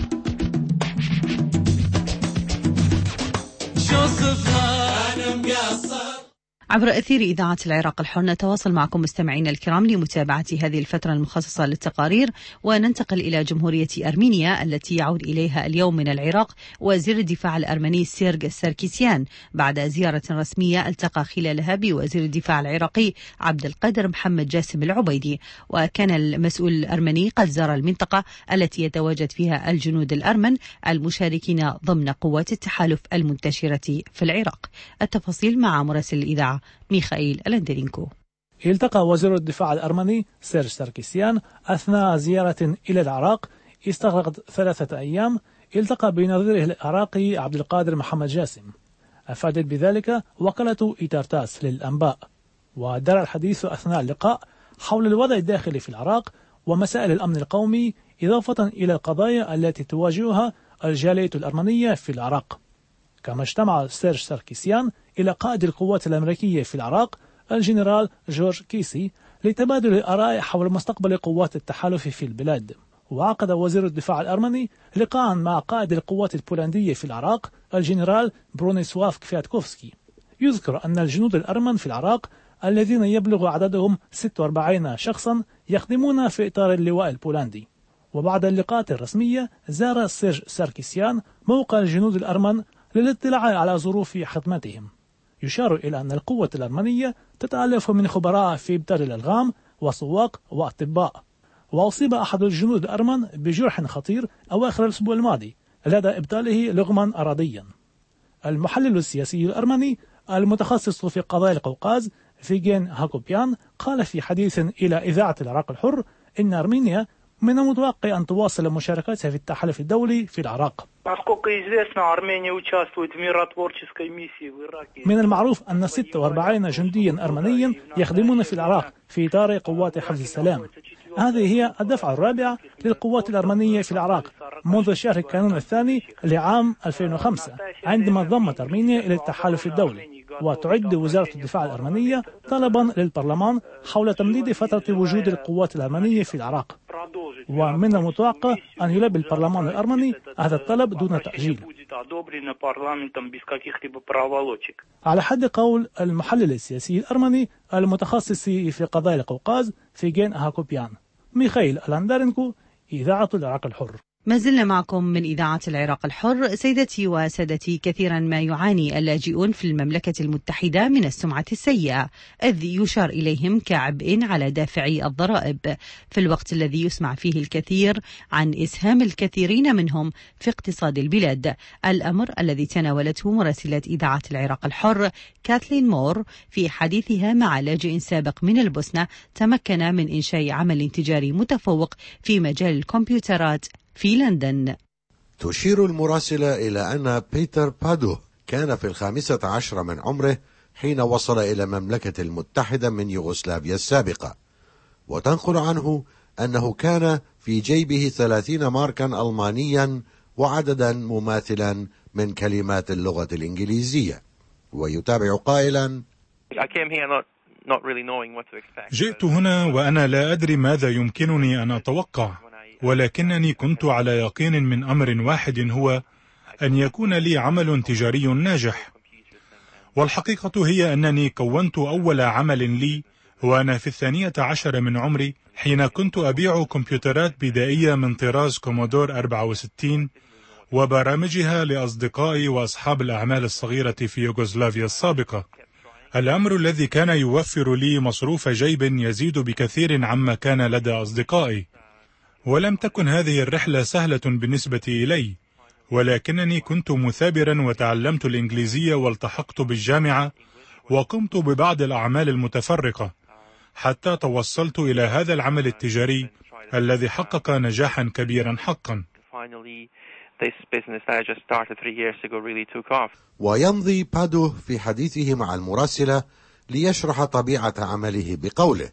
S20: شو صفها أنا مقصر.
S1: عبر أثير إذاعة العراق الحر نتواصل معكم مستمعينا الكرام لمتابعة هذه الفترة المخصصة للتقارير، وننتقل إلى جمهورية أرمينيا التي يعود إليها اليوم من العراق وزير الدفاع الأرمني سيرج ساركيسيان بعد زيارة رسمية التقى خلالها بوزير الدفاع العراقي عبد القادر محمد جاسم العبيدي. وكان المسؤول الأرمني قد زار المنطقة التي يتواجد فيها الجنود الأرمن المشاركين ضمن قوات التحالف المنتشرة في العراق. التفاصيل مع مراسل الإذاعة ميخائيل ألندرينكو.
S21: التقى وزير الدفاع الأرمني سيرج ساركيسيان أثناء زيارة إلى العراق استغرقت ثلاثة أيام. التقى بنظيره العراقي عبد القادر محمد جاسم. أفادت بذلك وكالة إيتارتاس للأنباء. ودار الحديث أثناء اللقاء حول الوضع الداخلي في العراق ومسائل الأمن القومي، إضافة إلى القضايا التي تواجهها الجالية الأرمنية في العراق. كما اجتمع سيرج ساركيسيان إلى قائد القوات الأمريكية في العراق الجنرال جورج كيسي لتبادل الآراء حول مستقبل قوات التحالف في البلاد. وعقد وزير الدفاع الأرمني لقاء مع قائد القوات البولندية في العراق الجنرال برونيسواف كفياتكوفسكي. يذكر أن الجنود الأرمن في العراق الذين يبلغ عددهم ستة وأربعين شخصا يخدمون في إطار اللواء البولندي. وبعد اللقاءات الرسمية زار سيرج ساركيسيان موقع الجنود الأرمن للاطلاع على ظروف خدمتهم. يشار إلى أن القوة الأرمنية تتألف من خبراء في إبدال الألغام وسواق وأطباء. وأصيب أحد الجنود الأرمن بجرح خطير أواخر الأسبوع الماضي لدى إبداله لغما أرضيا. المحلل السياسي الأرمني المتخصص في قضايا القوقاز فيجين هاكوبيان قال في حديث إلى إذاعة العراق الحر إن أرمينيا من المتوقع أن تواصل مشاركتها في التحالف الدولي في العراق. من المعروف أن ستة وأربعين جنديا أرمنيا يخدمون في العراق في إطار قوات حفظ السلام. هذه هي الدفعة الرابعة للقوات الأرمنية في العراق منذ شهر كانون الثاني لعام ألفين وخمسة عندما انضمت أرمينيا إلى التحالف الدولي. وتعد وزارة الدفاع الأرمنية طلبا للبرلمان حول تمديد فترة وجود القوات الأرمنية في العراق، ومن المتوقع أن يلبي البرلمان الأرمني هذا الطلب دون تأجيل. على حد قول المحلل السياسي الأرمني المتخصص في قضايا القوقاز فيجين هاكوبيان. ميخائيل ألندرينكو، إذاعة العراق الحر.
S1: ما زلنا معكم من إذاعة العراق الحر. سيدتي وسادتي، كثيرا ما يعاني اللاجئون في المملكة المتحدة من السمعة السيئة، إذ يشار إليهم كعبء على دافعي الضرائب، في الوقت الذي يسمع فيه الكثير عن إسهام الكثيرين منهم في اقتصاد البلاد، الأمر الذي تناولته مراسلة إذاعة العراق الحر كاثلين مور في حديثها مع لاجئ سابق من البوسنة تمكن من إنشاء عمل تجاري متفوق في مجال الكمبيوترات في لندن.
S22: تشير المراسلة إلى أن بيتر بادو كان في الخامسة عشر من عمره حين وصل إلى المملكة المتحدة من يوغوسلافيا السابقة، وتنقل عنه أنه كان في جيبه ثلاثين ماركا ألمانيا وعددا مماثلا من كلمات اللغة الإنجليزية. ويتابع قائلا:
S6: جئت هنا وأنا لا أدري ماذا يمكنني أن أتوقع، ولكنني كنت على يقين من أمر واحد، هو أن يكون لي عمل تجاري ناجح. والحقيقة هي أنني كونت أول عمل لي وأنا في الثانية عشر من عمري، حين كنت أبيع كمبيوترات بدائية من طراز كومودور أربعة وستين وبرامجها لأصدقائي وأصحاب الأعمال الصغيرة في يوغوسلافيا السابقة، الأمر الذي كان يوفر لي مصروف جيب يزيد بكثير عما كان لدى أصدقائي. ولم تكن هذه الرحلة سهلة بالنسبة إلي، ولكنني كنت مثابرا وتعلمت الإنجليزية والتحقت بالجامعة وقمت ببعض الأعمال المتفرقة حتى توصلت إلى هذا العمل التجاري الذي حقق نجاحا كبيرا حقا.
S22: ويمضي بادو في حديثه مع المراسلة ليشرح طبيعة عمله بقوله: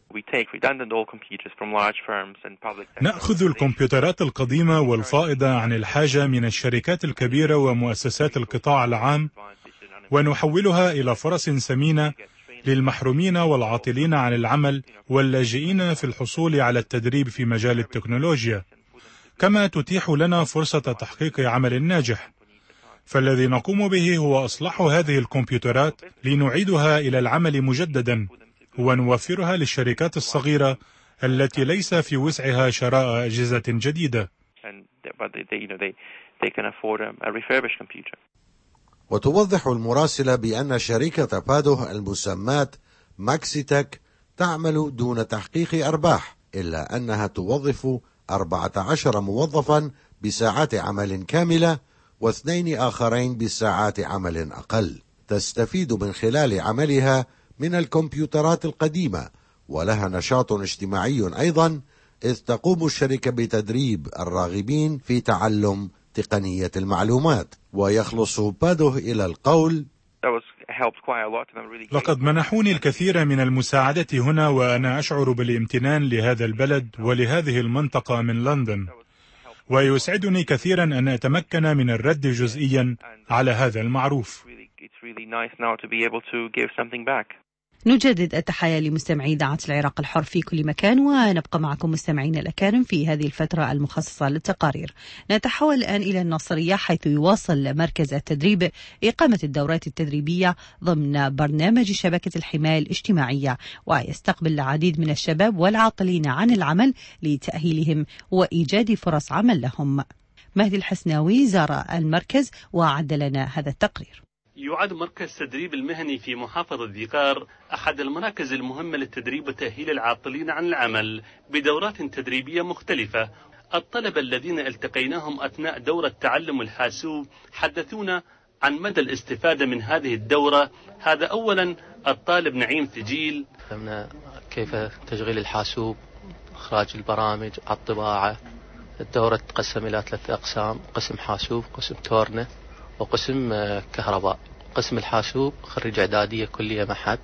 S6: نأخذ الكمبيوترات القديمة والفائضة عن الحاجة من الشركات الكبيرة ومؤسسات القطاع العام ونحولها إلى فرص ثمينة للمحرومين والعاطلين عن العمل واللاجئين في الحصول على التدريب في مجال التكنولوجيا، كما تتيح لنا فرصة تحقيق عمل ناجح. فالذي نقوم به هو إصلاح هذه الكمبيوترات لنعيدها إلى العمل مجددا ونوفرها للشركات الصغيرة التي ليس في وسعها شراء أجهزة جديدة.
S22: وتوضح المراسلة بأن شركة بادو المسماة ماكسيتك تعمل دون تحقيق أرباح، إلا أنها توظف أربعة عشر موظفا بساعات عمل كاملة واثنين آخرين بساعات عمل أقل. تستفيد من خلال عملها من الكمبيوترات القديمة، ولها نشاط اجتماعي أيضا، إذ تقوم الشركة بتدريب الراغبين في تعلم تقنية المعلومات. ويخلص بادو إلى القول:
S6: لقد منحوني الكثير من المساعدة هنا، وأنا أشعر بالامتنان لهذا البلد ولهذه المنطقة من لندن، ويسعدني كثيرا أن أتمكن من الرد جزئيا على هذا المعروف.
S1: نجدد التحية لمستمعي إذاعة العراق الحر في كل مكان، ونبقى معكم مستمعين الأكارم في هذه الفترة المخصصة للتقارير. نتحول الآن إلى الناصرية، حيث يواصل مركز التدريب إقامة الدورات التدريبية ضمن برنامج شبكة الحماية الاجتماعية، ويستقبل العديد من الشباب والعاطلين عن العمل لتأهيلهم وإيجاد فرص عمل لهم. مهدي الحسناوي زار المركز وأعد لنا هذا التقرير.
S2: يعد مركز تدريب المهني في محافظة ذيقار أحد المراكز المهمة للتدريب وتأهيل العاطلين عن العمل بدورات تدريبية مختلفة. الطلبة الذين التقيناهم أثناء دورة تعلم الحاسوب حدثونا عن مدى الاستفادة من هذه الدورة. هذا أولا الطالب نعيم ثجيل.
S4: فهمنا كيف تشغيل الحاسوب، إخراج البرامج، الطباعة. الدورة تقسم إلى ثلاثة أقسام: قسم حاسوب، قسم تورنة، وقسم كهرباء. قسم الحاسوب خريج إعدادية كلية معهد،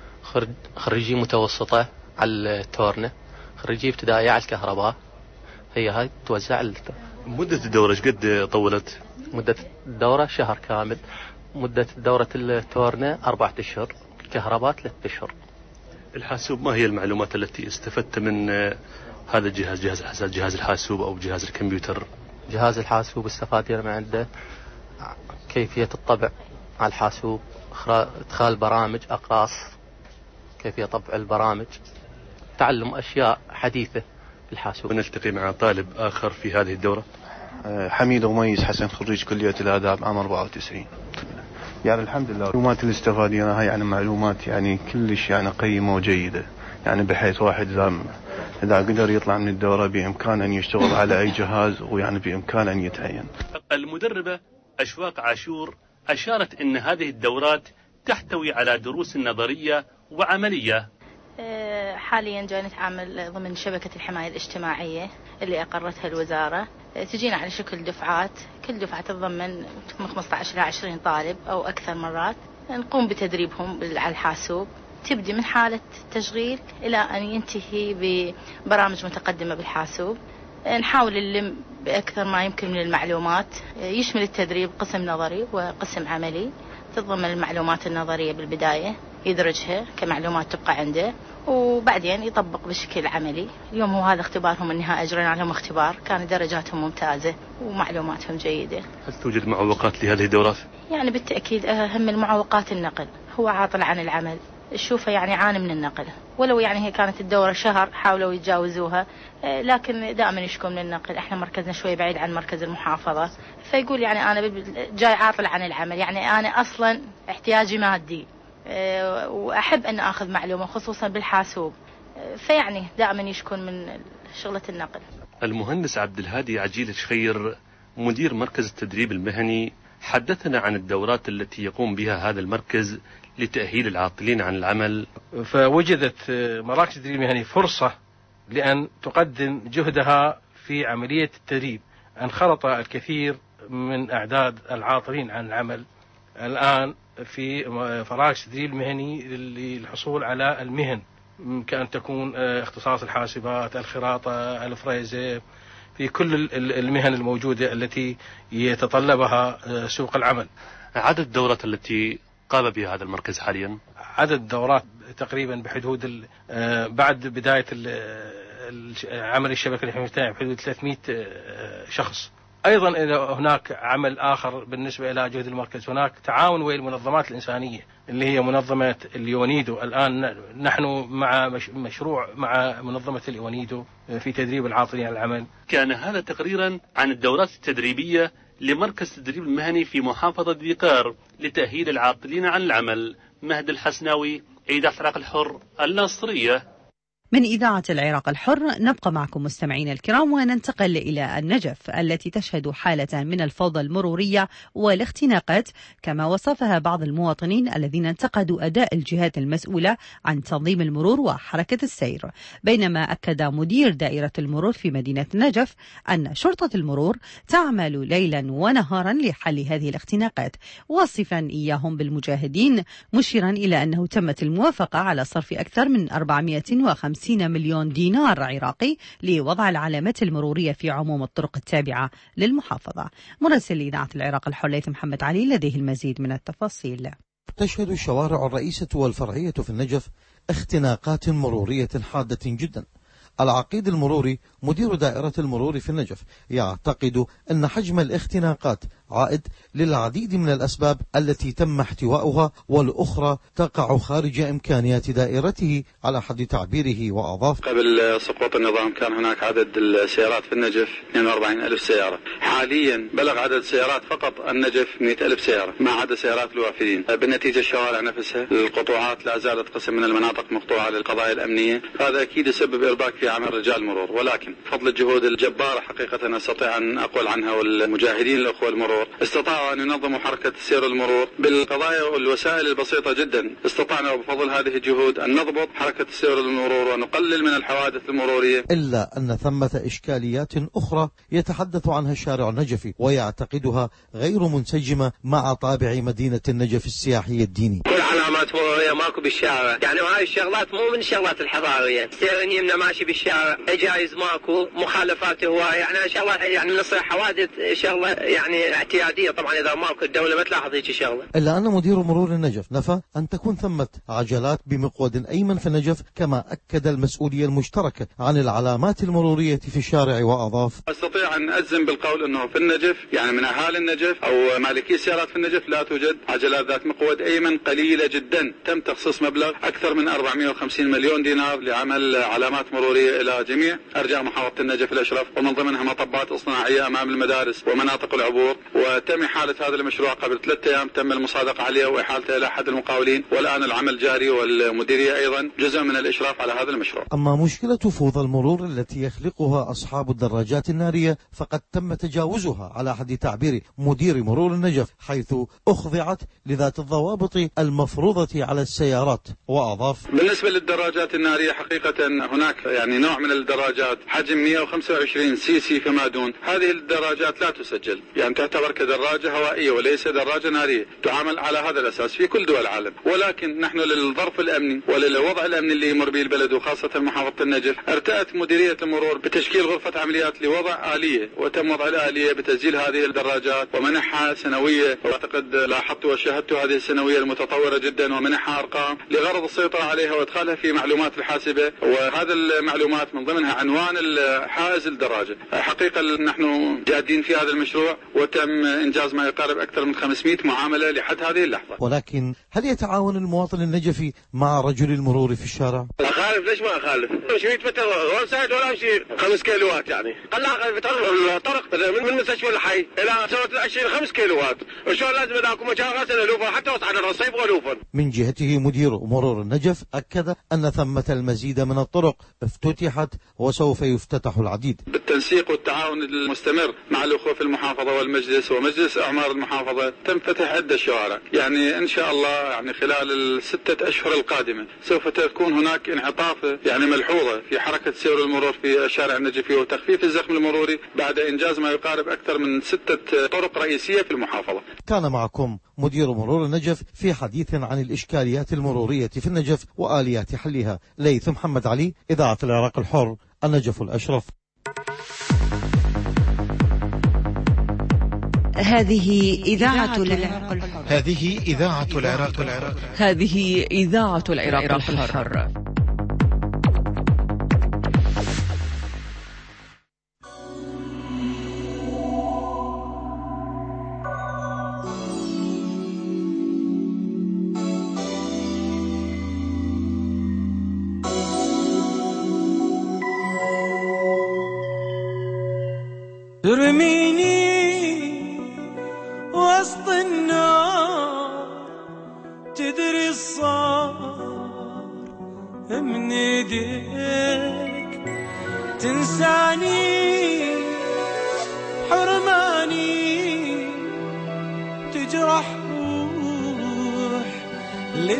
S4: خريجي متوسطة على التورنة، خريجي ابتدائية على الكهرباء. هي هاي توزع.
S2: مدة الدورة ايش قد طولت؟
S4: مدة الدورة شهر كامل. مدة دورة التورنة أربعة أشهر، الكهرباء ثلاثة أشهر.
S2: الحاسوب، ما هي المعلومات التي استفدت من هذا الجهاز، جهاز جهاز الحاسوب أو جهاز الكمبيوتر؟
S4: جهاز الحاسوب استفاد من عنده كيفية الطبع على الحاسوب، إدخال برامج، أقراص، كيفية طبع البرامج، تعلم أشياء حديثة في الحاسوب.
S2: ونلتقي مع طالب آخر في هذه الدورة.
S23: حميد وميز حسن، خريج كلية الآداب عام أربعة وتسعين. يعني الحمد لله المعلومات اللي استفادينها هاي يعني معلومات يعني كلش يعني قيمة وجيدة، يعني بحيث واحد إذا إذا قدر يطلع من الدورة بإمكانه أن يشتغل على أي جهاز، ويعني بإمكانه أن يتعين.
S2: المدربة أشواق عاشور أشارت أن هذه الدورات تحتوي على دروس نظرية وعملية.
S24: حاليا جاي نتعامل ضمن شبكة الحماية الاجتماعية اللي أقرتها الوزارة. تجينا على شكل دفعات، كل دفعة تتضمن من خمسة عشر إلى عشرين طالب أو أكثر مرات. نقوم بتدريبهم على الحاسوب، تبدي من حالة تشغيل إلى أن ينتهي ببرامج متقدمة بالحاسوب. نحاول نلم بأكثر ما يمكن من المعلومات. يشمل التدريب قسم نظري وقسم عملي. تتضمن المعلومات النظرية بالبداية يدرجها كمعلومات تبقى عنده، وبعدين يطبق بشكل عملي. اليوم هو هذا اختبارهم النهائي، أجرينا لهم اختبار، كانت درجاتهم ممتازة ومعلوماتهم جيدة.
S2: هل توجد معوقات لهذه الدورات؟
S24: يعني بالتأكيد أهم المعوقات النقل. هو عاطل عن العمل، شوفه يعني عاني من النقل، ولو يعني هي كانت الدورة شهر حاولوا يتجاوزوها، لكن دائما يشكو من النقل. احنا مركزنا شوي بعيد عن مركز المحافظة، فيقول يعني أنا جاي عاطل عن العمل، يعني أنا أصلا احتياجي مادي وأحب أن أخذ معلومة خصوصا بالحاسوب، فيعني دائما يشكون من شغلة النقل.
S2: المهندس عبد الهادي عجيل شخير مدير مركز التدريب المهني حدثنا عن الدورات التي يقوم بها هذا المركز لتأهيل العاطلين عن العمل.
S25: فوجدت مراكز التدريب المهني فرصة لأن تقدم جهدها في عملية التدريب. انخرط الكثير من أعداد العاطلين عن العمل الآن في فراغ تدريب مهني للحصول على المهن، كأن تكون اختصاص الحاسبات، الخراطة، الفريزة، في كل المهن الموجودة التي يتطلبها سوق العمل.
S2: عدد الدورات التي قام بها هذا المركز حاليا؟
S25: عدد الدورات تقريبا بحدود بعد بداية عمل الشبكة الحماية بحدود ثلاثمئة شخص. أيضا هناك عمل آخر بالنسبة إلى جهد المركز، هناك تعاون ويا المنظمات الإنسانية اللي هي منظمة اليونيدو. الآن نحن مع مشروع مع منظمة اليونيدو في تدريب العاطلين عن العمل.
S2: كان هذا تقريرا عن الدورات التدريبية لمركز التدريب المهني في محافظة ذي قار لتأهيل العاطلين عن العمل. مهد الحسناوي، إذاعة العراق الحر، الناصرية.
S1: من إذاعة العراق الحر نبقى معكم مستمعين الكرام وننتقل إلى النجف التي تشهد حالة من الفوضى المرورية والاختناقات، كما وصفها بعض المواطنين الذين انتقدوا أداء الجهات المسؤولة عن تنظيم المرور وحركة السير. بينما أكد مدير دائرة المرور في مدينة النجف أن شرطة المرور تعمل ليلا ونهارا لحل هذه الاختناقات، واصفا إياهم بالمجاهدين، مشيرا إلى أنه تمت الموافقة على صرف أكثر من أربعمئة وخمسين مليون دينار عراقي لوضع العلامات المرورية في عموم الطرق التابعة للمحافظة. مراسل إذاعة العراق الحر ليث محمد علي لديه المزيد من التفاصيل.
S5: تشهد الشوارع الرئيسة والفرعية في النجف اختناقات مرورية حادة جدا. العقيد المروري مدير دائرة المرور في النجف يعتقد أن حجم الاختناقات عائد للعديد من الأسباب التي تم احتواؤها، والأخرى تقع خارج إمكانيات دائرته على حد تعبيره، وأضاف:
S8: قبل سقوط النظام كان هناك عدد السيارات في النجف اثنين وأربعين ألف سيارة، حاليا بلغ عدد السيارات فقط النجف مئة ألف سيارة ما عدا سيارات الوافدين. بالنتيجة الشوارع نفسها القطوعات لا زالت قسم من المناطق مقطوعة للقضايا الأمنية، هذا أكيد يسبب إرباك في عمل رجال المرور. ولكن فضل الجهود الجبارة حقيقة أستطيع أن أقول عنها، والمجاهدين الأخوة المرور استطاعوا أن ينظموا حركة سير المرور بالقضايا والوسائل البسيطة جدا. استطعنا بفضل هذه الجهود أن نضبط حركة سير المرور ونقلل من الحوادث المرورية.
S5: إلا أن ثمة إشكاليات أخرى يتحدث عنها الشارع النجفي ويعتقدها غير منسجمة مع طابع مدينة النجف السياحي الديني.
S9: كل علامات مرورية ماكو بالشارع، يعني وهاي الشغلات مو من الشغلات الحضارية. سير يمنا ماشي بالشارع، جايز ماكو، مخالفات هواية، يعني شغلات يعني من الصيح حوادث شغلة يعني اعتيادية. طبعا إذا ماكو الدولة ما تلاحظ هيك شغلة.
S5: إلا أن مدير مرور النجف نفى أن تكون ثمة عجلات بمقود أيمن في النجف، كما أكد المسؤولية المشتركة عن العلامات المرورية في الشارع، وأضاف:
S8: أستطيع أن أجزم بالقول أنه في النجف يعني من أهالي النجف أو مالكي السيارات في النجف لا توجد عجلات ذات مقود أيمن، قليلة جدا. تم تخصيص مبلغ أكثر من أربعمئة وخمسين مليون دينار لعمل علامات مرورية إلى جميع أرجاء محافظة النجف الأشرف، ومن ضمنها مطبات اصطناعية أمام المدارس ومناطق العبور. وتم حالة هذا المشروع قبل ثلاثة أيام، تم المصادقة عليه وإحالته إلى أحد المقاولين، والآن العمل جاري، والمديرية أيضا جزء من الإشراف على هذا المشروع.
S5: أما مشكلة فوضى المرور التي يخلقها أصحاب الدراجات النارية فقد تم تجاوزها على حد تعبير مدير مرور النجف، حيث أخضعت لذات الضوابط المفروضة على السيارات، وأضاف:
S8: بالنسبة للدراجات النارية حقيقة هناك يعني نوع من الدراجات حجم مئة وخمسة وعشرين سي سي فما دون، هذه الدراجات لا تسجل، يعني تعتبر كدراجة هوائية وليس دراجة نارية، تعامل على هذا الأساس في كل دول العالم. ولكن نحن للظرف الأمني وللوضع الأمني اللي يمر به البلد وخاصة محافظة النجف، ارتأت مديرية المرور بتشكيل غرفة عمليات لوضع آلية، وتم وضع الآلية بتسجيل هذه الدراجات ومنحها سنوية، واعتقد لاحظت وشاهدت هذه السنوية المتطورة جدا، ومنحها أرقام لغرض السيطرة عليها وادخالها في معلومات الحاسبة، وهذا المعلومات من ضمنها عنوان حائز الدراجة. حقيقة نحن جادين في هذا المشروع، وتم إنجاز ما يقارب أكثر من خمسمئة معاملة لحد هذه اللحظة.
S5: ولكن هل يتعاون المواطن النجفي مع رجل المرور في الشارع؟
S9: أخالف ليش ما أخالف؟ مش مئة متر ولا ساعد ولا أمشي خمس كيلوات، يعني قال لا الطرق من مستشفى الحي إلى سنة العشرين خمس كيلوات، وشلون لازم إذا مشاغل سنة لوفا حتى وصعد الرصيف ولوفا.
S5: من جهته مدير مرور النجف أكد أن ثمة المزيد من الطرق افتتحت وسوف يفتتح العديد.
S8: بالتنسيق والتعاون المستمر مع الأخوة في المحافظة والمجلس ومجلس أعمار المحافظة تم فتح عدة شوارع، يعني إن شاء الله يعني خلال الستة أشهر القادمة سوف تكون هناك انعطاف يعني ملحوظة في حركة سير المرور في الشارع النجفي وتخفيف الزخم المروري بعد إنجاز ما يقارب أكثر من ستة طرق رئيسية في المحافظة.
S5: كان معكم مدير مرور النجف في حديث عن الإشكاليات المرورية في النجف وآليات حلها. ليث محمد علي، إذاعة العراق الحر، النجف الأشرف.
S1: هذه إذاعة العراق الحر.
S7: هذه إذاعة العراق الحر.
S1: هذه إذاعة العراق الحر.
S20: ترميني وسط النار، تدري الصار من ايديك، تنساني حرماني، تجرح روح اللي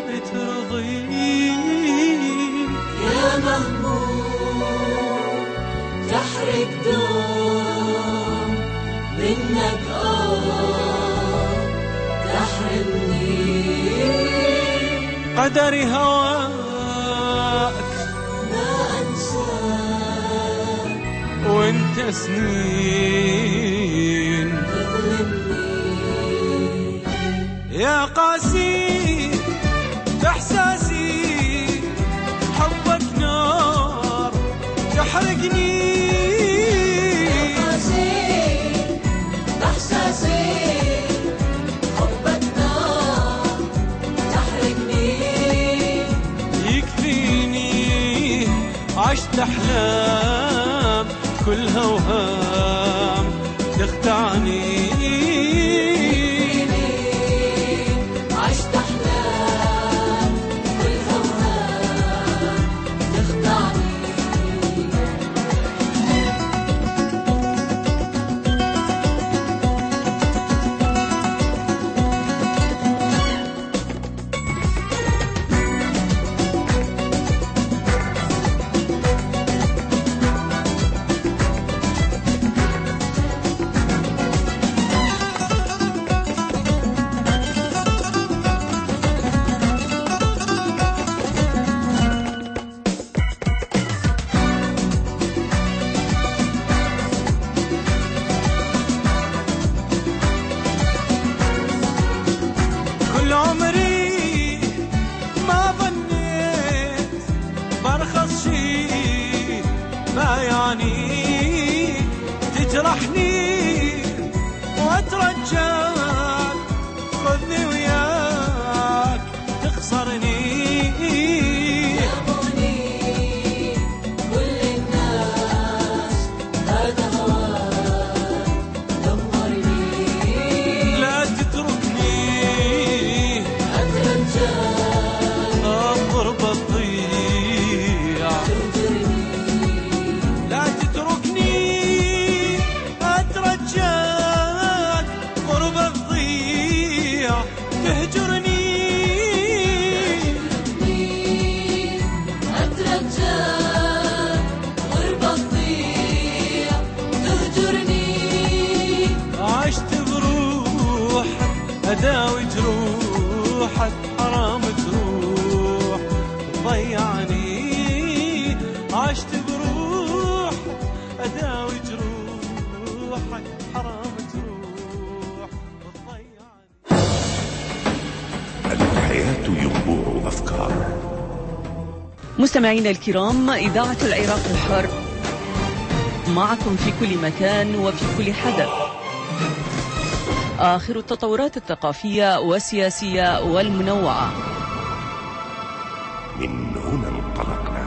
S20: بترضيك.
S10: يا مهموم تحرق دوم منك، آه تحرمني.
S20: قدري هواك
S10: ما أنساك،
S20: وانت سنين
S10: تظلمني.
S20: يا قاسي بإحساسي، حبك نار تحرقني. عشت أحلام كلها وهام تخدعني.
S10: عشت أحلام كلها وهام تخدعني.
S20: تجرحني واترجاك، خذني وياك تخسرني.
S10: يهمني كل الناس، هذا هواك دمرني.
S20: لا تتركني
S10: اترجاك،
S20: انظر بالضياع
S10: تهجرني.
S20: لا تتركني أترجاك، قرب الضياع تهجرني.
S10: أترجاك، قرب الضياع تهجرني.
S20: عشت بروحك أداوي جروحك، حرام تروح تضيعني. عشت بروحك أداوي جروحك، حرام تروح وتضيعني.
S11: الحياة ينبوع أفكار.
S1: مستمعينا الكرام، إذاعة العراق الحر معكم في كل مكان وفي كل حدث. آخر التطورات الثقافية والسياسية والمنوعة.
S11: من هنا انطلقنا،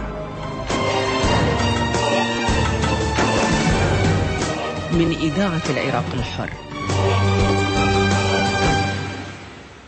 S1: من إذاعة العراق الحر.